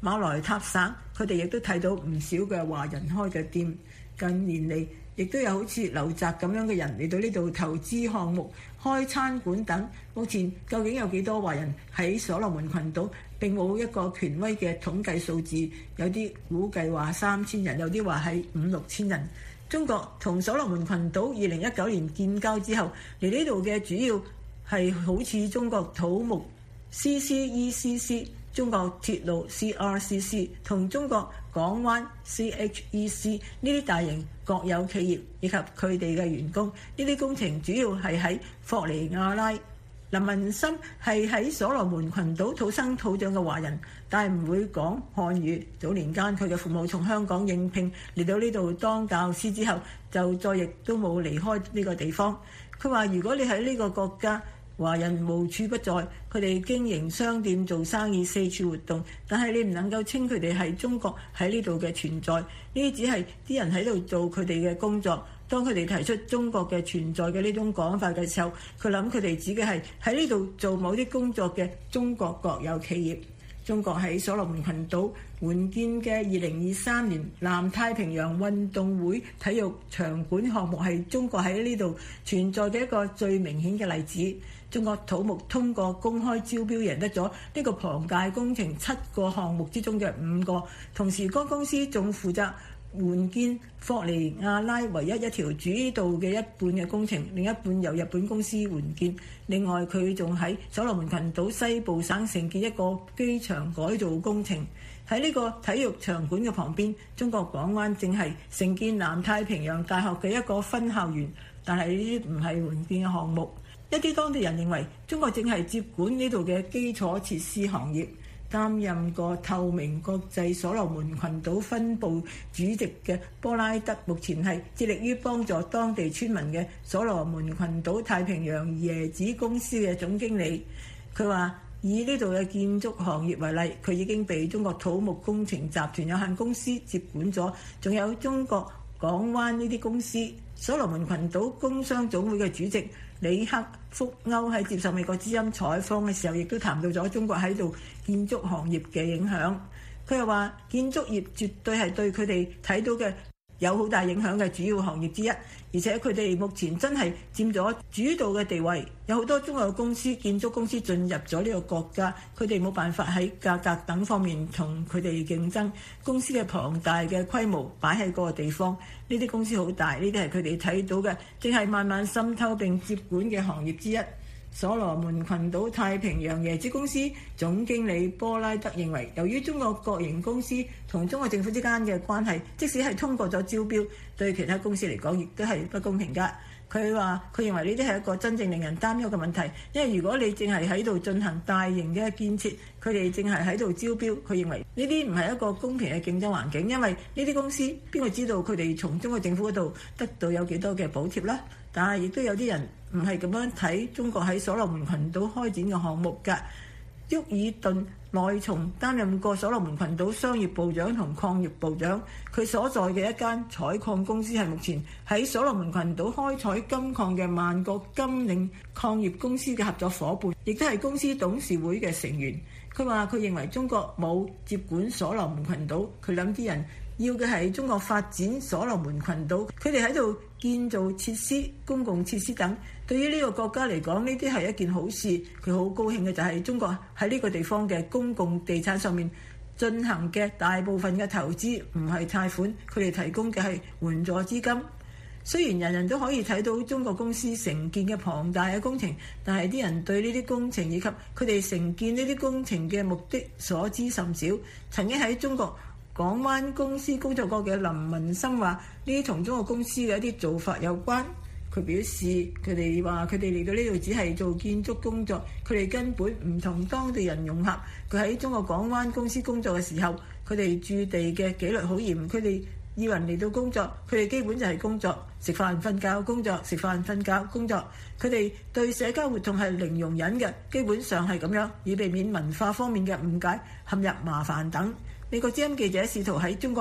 馬來塔省，佢哋亦都睇到唔少嘅華人開嘅店。近年嚟，亦都有好似劉澤咁樣嘅人嚟到呢度投資項目、開餐館等。目前究竟有幾多華人喺所羅門群島？並冇一個權威嘅統計數字，有啲估計話三千人，有啲話係五六千人。中國同所羅門群島二零一九年建交之後，嚟呢度嘅主要係好似中國土木 C C E C C、中國鐵路 C R C C 同中國港灣 C H E C 呢啲大型國有企業以及佢哋嘅員工。呢啲工程主要係喺霍尼亞拉。林文森係喺所羅門群島土生土長嘅華人，但係唔會講漢語。早年間佢嘅父母從香港應聘嚟到呢度當教師之後，就再亦都冇離開呢個地方。佢話：如果你喺呢個國家，華人無處不在，佢哋經營商店做生意，四處活動，但係你唔能夠稱佢哋係中國喺呢度嘅存在。呢啲只係啲人喺度做佢哋嘅工作。當佢哋提出中國嘅存在嘅呢種講法嘅時候，佢諗佢哋指嘅係喺呢度做某啲工作嘅中國國有企業。中國喺所羅門群島援建嘅二零二三年南太平洋運動會體育場館項目係中國喺呢度存在嘅一個最明顯嘅例子。中國土木通過公開招標贏得咗呢個龐大工程七個項目之中嘅五個，同時該公司仲負責援建霍尼亞拉唯一一條主道嘅一半嘅工程，另一半由日本公司援建。另外佢仲喺所羅門群島西部省承建一個機場改造工程。喺呢個體育場館嘅旁邊，中國港灣正係承建南太平洋大學嘅一個分校園，但係呢啲唔係援建嘅項目。一啲當地人認為中國正係接管呢度嘅基礎設施行業。擔任過透明國際所羅門群島分部主席嘅波拉德，目前係致力於幫助當地村民嘅所羅門群島太平洋椰子公司嘅總經理。佢話：以呢度嘅建築行業為例，佢已經被中國土木工程集團有限公司接管咗，仲有中國港灣呢啲公司。所羅門群島工商總會嘅主席李克福歐喺接受美國之音採訪嘅時候，亦都談到咗中國喺度建築行業嘅影響。佢又話：建築業絕對係對佢哋睇到嘅有好大影響嘅主要行業之一，而且佢哋目前真係佔咗主導嘅地位。有好多中國公司、建築公司進入咗呢個國家，佢哋冇辦法喺價格等方面同佢哋競爭。公司嘅龐大嘅規模擺喺嗰個地方，呢啲公司好大，呢啲係佢哋睇到嘅，正係慢慢滲透並接管嘅行業之一。所羅門群島太平洋椰子公司總經理波拉德認為，由於中國國營公司同中國政府之間嘅關係，即使係通過咗招標，對其他公司嚟講亦都係不公平㗎。佢話：佢認為呢啲係一個真正令人擔憂嘅問題，因為如果你淨係喺度進行大型嘅建設，佢哋淨係喺度招標，佢認為呢啲唔係一個公平嘅競爭環境，因為呢啲公司邊個知道佢哋從中國政府嗰度得到有幾多嘅補貼啦？但係亦都有啲人唔係咁樣睇中國喺所羅門群島開展嘅項目㗎。沃爾頓內松擔任過所羅門群島商業部長同礦業部長，佢所在嘅一間採礦公司係目前喺所羅門群島開採金礦嘅萬國金嶺礦業公司嘅合作伙伴，亦都係公司董事會嘅成員。佢話：佢認為中國冇接管所羅門群島，佢諗啲人要嘅係中國發展所羅門群島，佢哋喺度建造設施、公共設施等。對於呢個國家嚟講，呢啲係一件好事。佢好高興嘅就係中國喺呢個地方嘅公共地產上面進行嘅大部分嘅投資唔係貸款，佢哋提供嘅係援助資金。雖然人人都可以睇到中國公司承建嘅龐大嘅工程，但係啲人對呢啲工程以及佢哋承建呢啲工程嘅目的所知甚少。曾經喺中國港灣公司工作過嘅林文森話：呢啲同中國公司嘅一啲做法有關。佢表示，佢哋話佢哋嚟到呢度只係做建築工作，佢哋根本唔同當地人融合。佢喺中國港灣公司工作嘅時候，佢哋駐地嘅紀律好嚴，佢哋要人嚟到工作，佢哋基本就係工作，食飯瞓覺工作，食飯瞓覺工作。佢哋對社交活動係零容忍嘅，基本上係咁樣，以避免文化方面嘅誤解、陷入麻煩等。美國之音記者試圖喺中國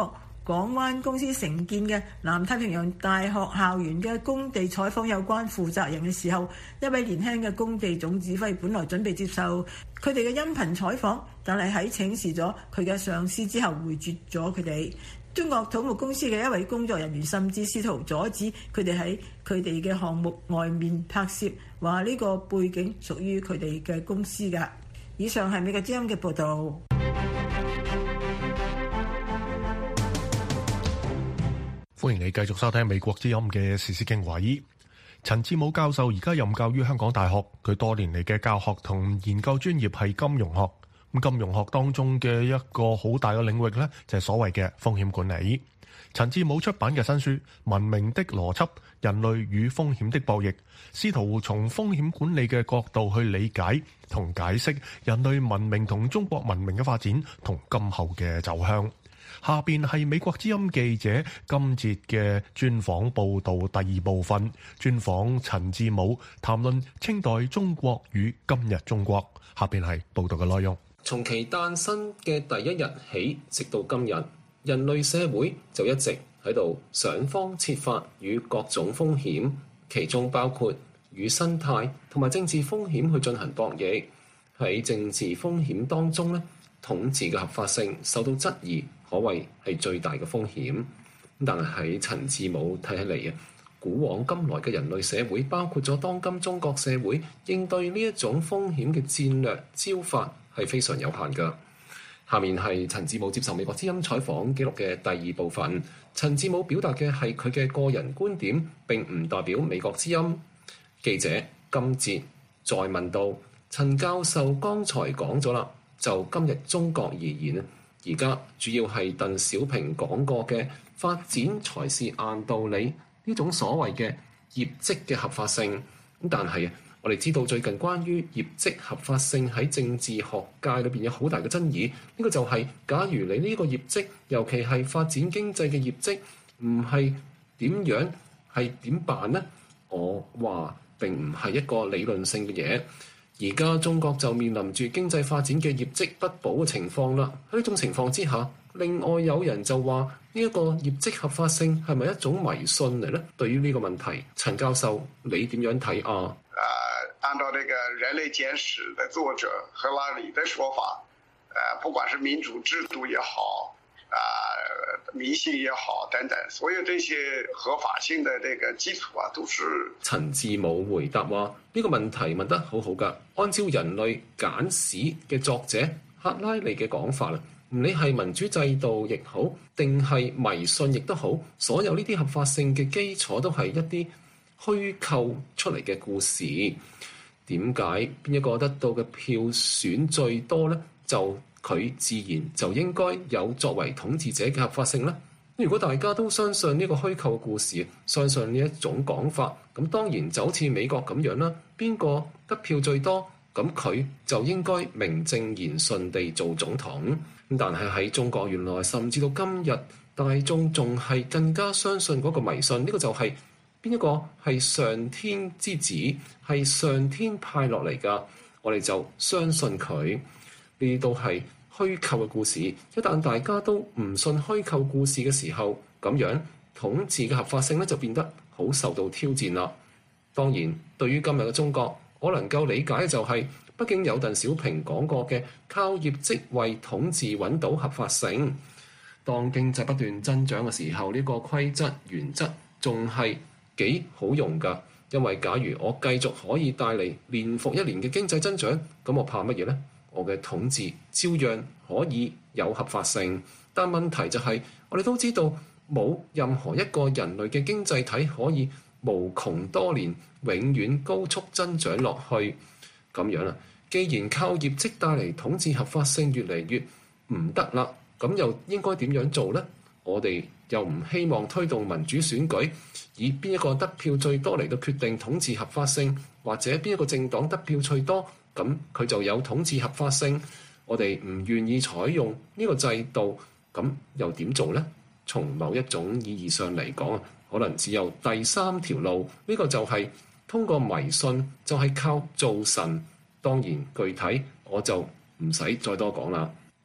港灣公司承建嘅南太平洋大學校園嘅工地採訪有關負責人嘅時候，一位年輕嘅工地總指揮本來準備接受佢哋嘅音頻採訪，但係喺請示咗佢嘅上司之後回絕咗佢哋。中國土木公司嘅一位工作人員甚至試圖阻止佢哋喺佢哋嘅項目外面拍攝，話呢個背景屬於佢哋嘅公司㗎。以上係美國之音嘅報導。 歡迎你繼續收聽美國之音嘅時事經緯。陳志武教授而家任教於香港大學，佢多年嚟嘅教學同研究專業係金融學。咁金融學當中嘅一個好大嘅領域呢，就係所謂嘅風險管理。陳志武出版嘅新書《文明的邏輯：人類與風險的博弈》，試圖從風險管理嘅角度去理解同解釋人類文明同中國文明嘅發展同今後嘅走向。下邊係美國之音記者今節嘅專訪報導第二部分，專訪陳志武，談論清代中國與今日中國。下邊係報導嘅內容。 從其誕生嘅第一日起，直到今日，人類社會就一直喺度想方設法與各種風險，其中包括與生態同埋政治風險去進行博弈。喺政治風險當中咧，統治嘅合法性受到質疑，可謂係最大嘅風險。但係喺陳志武睇起嚟啊，古往今來嘅人類社會，包括咗當今中國社會，應對呢一種風險嘅戰略招法係非常有限㗎。下面係陳志武接受美國之音採訪記錄嘅第二部分。陳志武表達嘅係佢嘅個人觀點，並唔代表美國之音。記者今節再問到陳教授剛才講咗啦，就今日中國而言，而家主要係鄧小平講過嘅發展才是硬道理呢種所謂嘅業績嘅合法性。咁但係我哋知道最近關於業績合法性喺政治學界裏邊有好大嘅爭議。呢、這個就係、是、假如你呢個業績，尤其係發展經濟嘅業績，唔係點樣係點辦呢？我話並唔係一個理論性嘅嘢。而家中國就面臨住經濟發展嘅業績不保嘅情況啦。喺呢種情況之下，另外有人就話呢一個業績合法性係咪一種迷信嚟呢？對於呢個問題，陳教授你點樣睇啊？ 按照這個人類簡史的作者赫拉里的說法，呃，不管是民主制度也好，啊、呃，迷信也好等等，所有這些合法性的這個基礎啊，都是。 陳志武回答話：呢、這個問題問得好好㗎。按照人類簡史嘅作者赫拉利嘅講法啦，唔理係民主制度亦好，定係迷信亦都好，所有呢啲合法性嘅基礎都係一啲虛構出嚟嘅故事。點解邊一個得到嘅票選最多呢？就佢自然就應該有作為統治者嘅合法性呢？如果大家都相信呢個虛構嘅故事，相信呢一種講法，咁當然就好似美國咁樣啦。邊個得票最多，咁佢就應該名正言順地做總統。但係喺中國，原來甚至到今日，大眾仲係更加相信嗰個迷信。呢、這個就係、是。邊一個係上天之子，係上天派落嚟㗎？我哋就相信佢。呢啲都係虛構嘅故事。一旦大家都唔信虛構故事嘅時候，咁樣統治嘅合法性咧就變得好受到挑戰啦。當然，對於今日嘅中國，我能夠理解嘅就係、是，畢竟有鄧小平講過嘅靠業績為統治揾到合法性。當經濟不斷增長嘅時候，呢、這個規則原則仲係幾好用㗎，因為假如我繼續可以帶嚟年復一年嘅經濟增長，咁我怕乜嘢呢？我嘅統治照樣可以有合法性。但問題就係、是，我哋都知道冇任何一個人類嘅經濟體可以無窮多年永遠高速增長落去。咁樣啦，既然靠業績帶嚟統治合法性越嚟越唔得啦，咁又應該點樣做呢？我哋又唔希望推動民主選舉，以邊一個得票最多嚟到決定統治合法性，或者邊一個政黨得票最多，咁佢就有統治合法性。我哋唔願意採用呢個制度，咁又點做呢？從某一種意義上嚟講，可能只有第三條路，呢個就係通過迷信，就係靠造神。當然具體我就唔使再多講啦。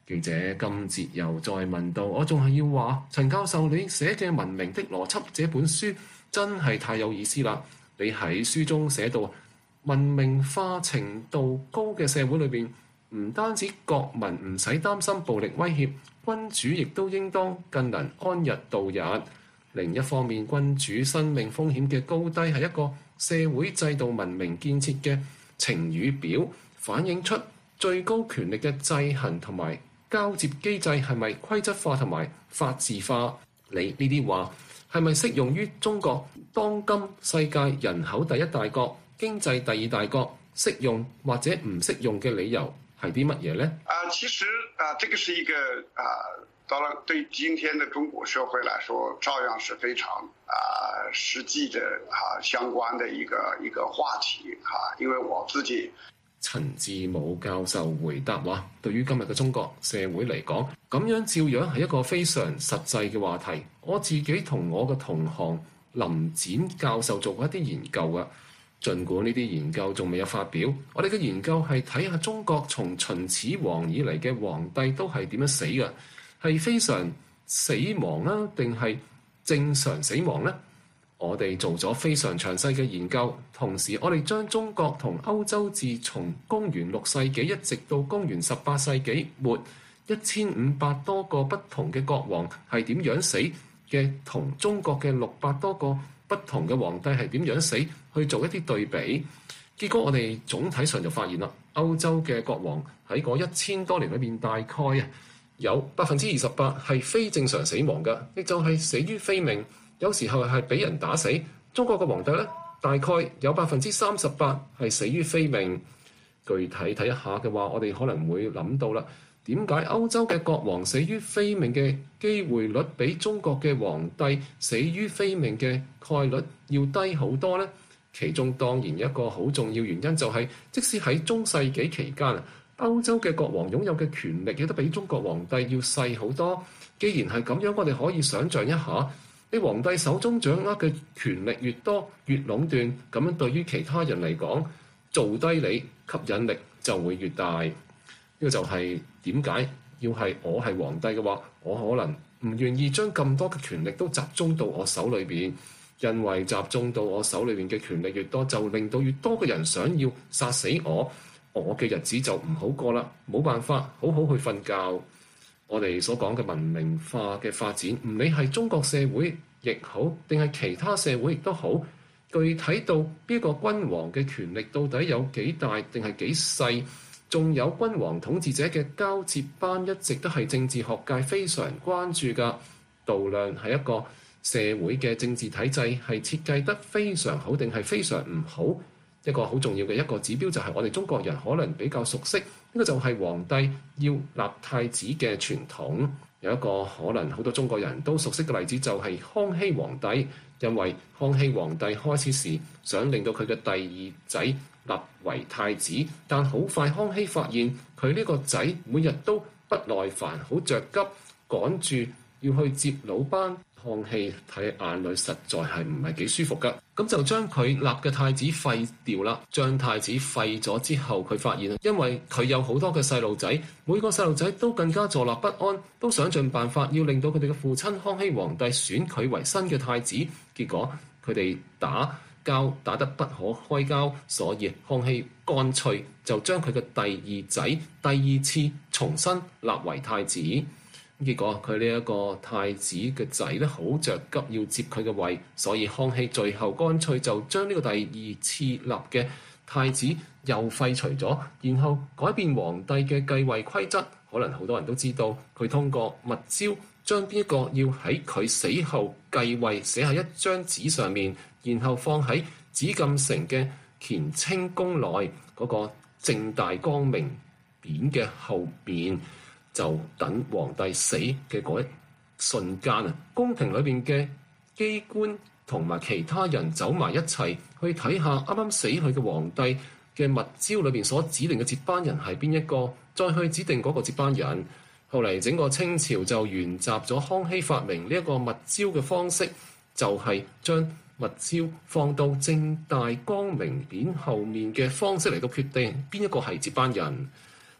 記者今節又再問到，我仲係要話陳教授，你寫嘅《文明的邏輯》這本書真係太有意思啦！你喺書中寫到，文明化程度高嘅社會裏邊，唔單止國民唔使擔心暴力威脅，君主亦都應當更能安逸度日。另一方面，君主生命風險嘅高低係一個社會制度文明建設嘅晴雨表，反映出最高權力嘅制衡同埋交接機制係咪規則化同埋法治化？你呢啲話係咪適用於中國當今世界人口第一大國、經濟第二大國？適用或者唔適用嘅理由係啲乜嘢呢？ 啊，其實啊，這個是一個啊，到了對今天的中國社會來說，照樣是非常啊實際的啊相關的一個一個話題啊，因為我自己。 陳志武教授回答話，對於今日嘅中國社會嚟講，咁樣照樣係一個非常實際嘅話題。我自己同我嘅同行林展教授做過一啲研究啊，儘管呢啲研究仲未有發表，我哋嘅研究係睇下中國從秦始皇以嚟嘅皇帝都係點樣死嘅，係非常死亡啊，定係正常死亡呢？我哋做咗非常詳細嘅研究，同時我哋將中國同歐洲自從公元六世紀一直到公元十八世紀末一千五百多個不同嘅國王係點樣死嘅，同中國嘅六百多個不同嘅皇帝係點樣死去做一啲對比。結果我哋總體上就發現啦，歐洲嘅國王喺嗰一千多年裏面大概啊有百分之二十八係非正常死亡嘅，亦就係死於非命。有時候係俾人打死。中國嘅皇帝咧，大概有百分之三十八係死於非命。具體睇一下嘅話，我哋可能會諗到啦，點解歐洲嘅國王死於非命嘅機會率比中國嘅皇帝死於非命嘅概率要低好多呢？其中當然一個好重要原因就係，即使喺中世紀期間啊，歐洲嘅國王擁有嘅權力亦都比中國皇帝要細好多。既然係咁樣，我哋可以想像一下。你皇帝手中掌握嘅權力越多，越壟斷，咁樣對於其他人嚟講，做低你吸引力就會越大。呢個就係點解要係我係皇帝嘅話，我可能唔願意將咁多嘅權力都集中到我手裏邊，因為集中到我手裏邊嘅權力越多，就令到越多嘅人想要殺死我，我嘅日子就唔好過啦，冇辦法好好去瞓覺。我哋所講嘅文明化嘅發展，唔理係中國社會亦好，定係其他社會亦都好，具體到邊個君王嘅權力到底有幾大定係幾細，仲有君王統治者嘅交接班，一直都係政治學界非常關注㗎。度量係一個社會嘅政治體制係設計得非常好定係非常唔好，一個好重要嘅一個指標就係我哋中國人可能比較熟悉。呢個就係皇帝要立太子嘅傳統。有一個可能好多中國人都熟悉嘅例子就係康熙皇帝，因為康熙皇帝開始時想令到佢嘅第二仔立為太子，但好快康熙發現佢呢個仔每日都不耐煩，好着急，趕住要去接老班。康熙睇眼裏實在係唔係幾舒服㗎，咁就將佢立嘅太子廢掉啦。將太子廢咗之後，佢發現因為佢有好多嘅細路仔，每個細路仔都更加坐立不安，都想盡辦法要令到佢哋嘅父親康熙皇帝選佢為新嘅太子。結果佢哋打交打得不可開交，所以康熙乾脆就將佢嘅第二仔第二次重新立為太子。結果佢呢一個太子嘅仔咧，好着急要接佢嘅位，所以康熙最後乾脆就將呢個第二次立嘅太子又廢除咗，然後改變皇帝嘅繼位規則。可能好多人都知道，佢通過密詔將邊一個要喺佢死後繼位寫喺一張紙上面，然後放喺紫禁城嘅乾清宮內嗰個正大光明匾嘅後面。就等皇帝死嘅嗰一瞬間啊，宮廷裏邊嘅機關同埋其他人走埋一齊去睇下啱啱死去嘅皇帝嘅密詔裏邊所指定嘅接班人係邊一個，再去指定嗰個接班人。後嚟整個清朝就沿襲咗康熙發明呢一個密詔嘅方式，就係將密詔放到正大光明匾後面嘅方式嚟到決定邊一個係接班人。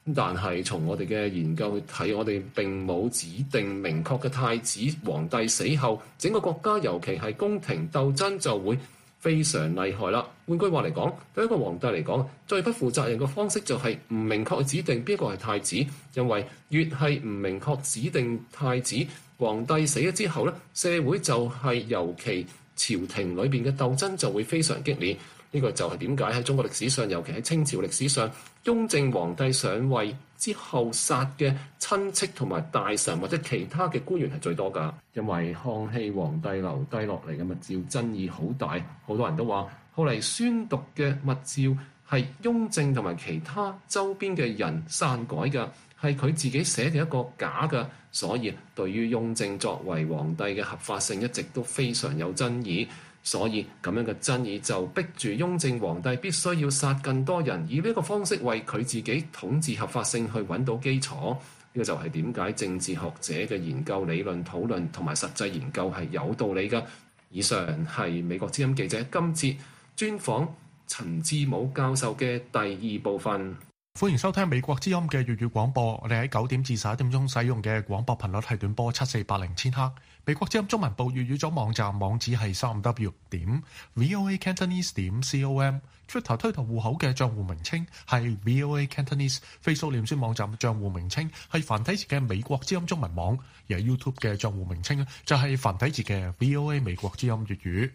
但係從我哋嘅研究去睇，我哋並冇指定明確嘅太子皇帝死後，整個國家尤其係宮廷鬥爭就會非常厲害啦。換句話嚟講，對一個皇帝嚟講，最不負責任嘅方式就係唔明確指定邊個係太子，因為越係唔明確指定太子，皇帝死咗之後咧，社會就係尤其朝廷裏邊嘅鬥爭就會非常激烈。呢個就係點解喺中國歷史上，尤其喺清朝歷史上，雍正皇帝上位之後殺嘅親戚同埋大臣或者其他嘅官員係最多㗎。因為康熙皇帝留低落嚟嘅密詔爭議好大，好多人都話後嚟宣讀嘅密詔係雍正同埋其他周邊嘅人篡改㗎，係佢自己寫嘅一個假㗎。所以對於雍正作為皇帝嘅合法性一直都非常有爭議。所以咁樣嘅爭議就逼住雍正皇帝必須要殺更多人，以呢個方式為佢自己統治合法性去揾到基礎。呢個就係點解政治學者嘅研究理論討論同埋實際研究係有道理㗎。以上係美國之音記者今節專訪陳志武教授嘅第二部分。 歡迎收聽美國之音嘅粵語廣播。我哋喺九點至十一點鐘使用嘅廣播頻率係短波七四八零千赫。美國之音中文部粵語組網站網址係三 w 點 voa cantonese 點 com。Twitter 推特戶口嘅賬戶名稱係 voa cantonese。Facebook 臉書網站賬戶名稱係繁體字嘅美國之音中文網，而 YouTube 嘅賬戶名稱就係繁體字嘅 voa 美國之音粵語。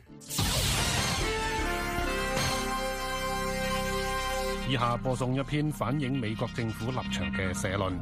以下播送一篇反映美國政府立場嘅社論。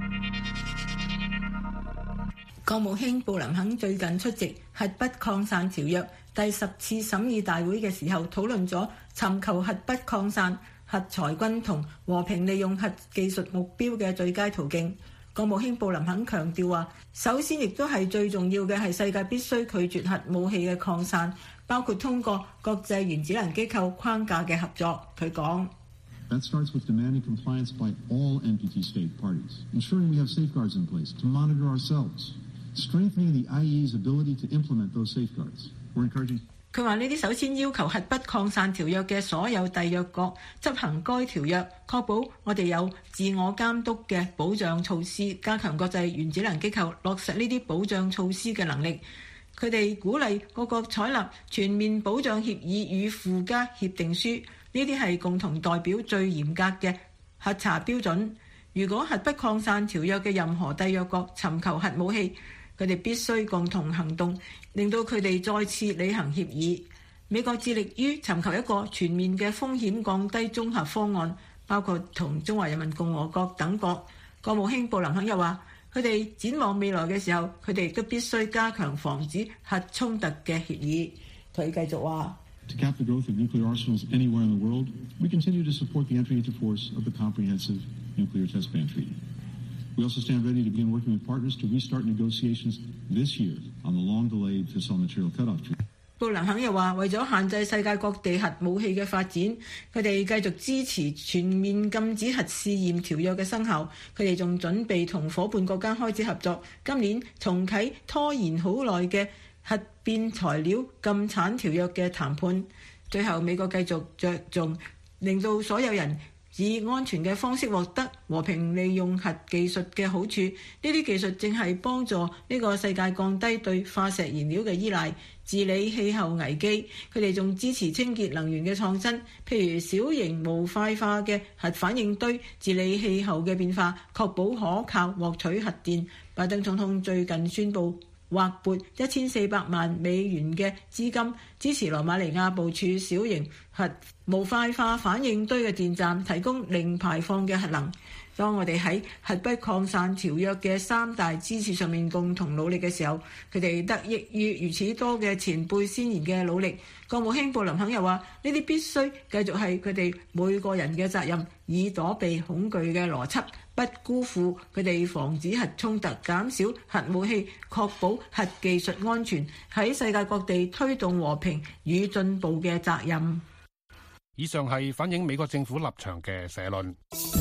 國務卿布林肯最近出席核不擴散條約第十次審議大會嘅時候，討論咗尋求核不擴散、核裁軍同和平利用核技術目標嘅最佳途徑。國務卿布林肯強調話，首先亦都係最重要嘅係世界必須拒絕核武器嘅擴散，包括通過國際原子能機構框架嘅合作。佢講 That starts with demanding compliance by all N P T state parties, ensuring we have safeguards in place to monitor ourselves, strengthening the I E A's ability to implement those safeguards. We're encouraging. 佢話呢啲首先要求核不擴散條約嘅所有締約國執行該條約，確保我哋有自我監督嘅保障措施，加強國際原子能機構落實呢啲保障措施嘅能力。佢哋鼓勵各國採納全面保障協議與附加協定書。呢啲係共同代表最嚴格嘅核查標準。如果核不擴散條約嘅任何締約國尋求核武器，佢哋必須共同行動，令到佢哋再次履行協議。美國致力於尋求一個全面嘅風險降低綜合方案，包括同中華人民共和國等國。國務卿布林肯又話，佢哋展望未來嘅時候，佢哋亦都必須加強防止核衝突嘅協議。佢繼續話 To cap the growth of nuclear arsenals anywhere in the world, we continue to support the entry into force of the Comprehensive Nuclear Test Ban Treaty. We also stand ready to begin working with partners to restart negotiations this year on the long-delayed Fissile Material Cutoff Treaty. 布林肯又話，為咗限制世界各地核武器嘅發展，佢哋繼續支持全面禁止核試驗條約嘅生效。佢哋仲準備同伙伴國家開始合作，今年重啟拖延好耐嘅核變材料禁產條約嘅談判。最後，美國繼續着重令到所有人以安全嘅方式獲得和平利用核技術嘅好處。呢啲技術正係幫助呢個世界降低對化石燃料嘅依賴，治理氣候危機。佢哋仲支持清潔能源嘅創新，譬如小型無塊化嘅核反應堆，治理氣候嘅變化，確保可靠獲取核電。拜登總統最近宣布劃撥一千四百萬美元嘅資金，支持羅馬尼亞部署小型核無塊化反應堆嘅電站，提供零排放嘅核能。當我哋喺核不擴散條約嘅三大支持上面共同努力嘅時候，佢哋得益於如此多嘅前輩先賢嘅努力。國務卿布林肯又話：呢啲必須繼續係佢哋每個人嘅責任，以躲避恐懼嘅邏輯，不辜負佢哋防止核衝突、減少核武器、確保核技術安全，喺世界各地推動和平與進步嘅責任。 以上係反映美國政府立場嘅社論。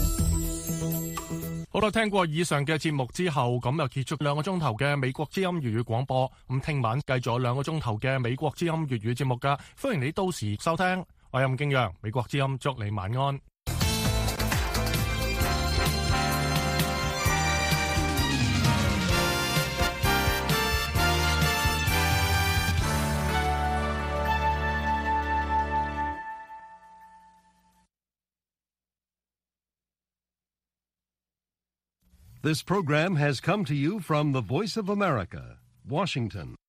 好啦，聽過以上嘅節目之後，咁又結束兩個鐘頭嘅美國之音粵語廣播。咁聽晚繼續有兩個鐘頭嘅美國之音粵語節目噶，歡迎你到時收聽。我係吳敬陽，美國之音祝你晚安。 This program has come to you from the Voice of America, Washington.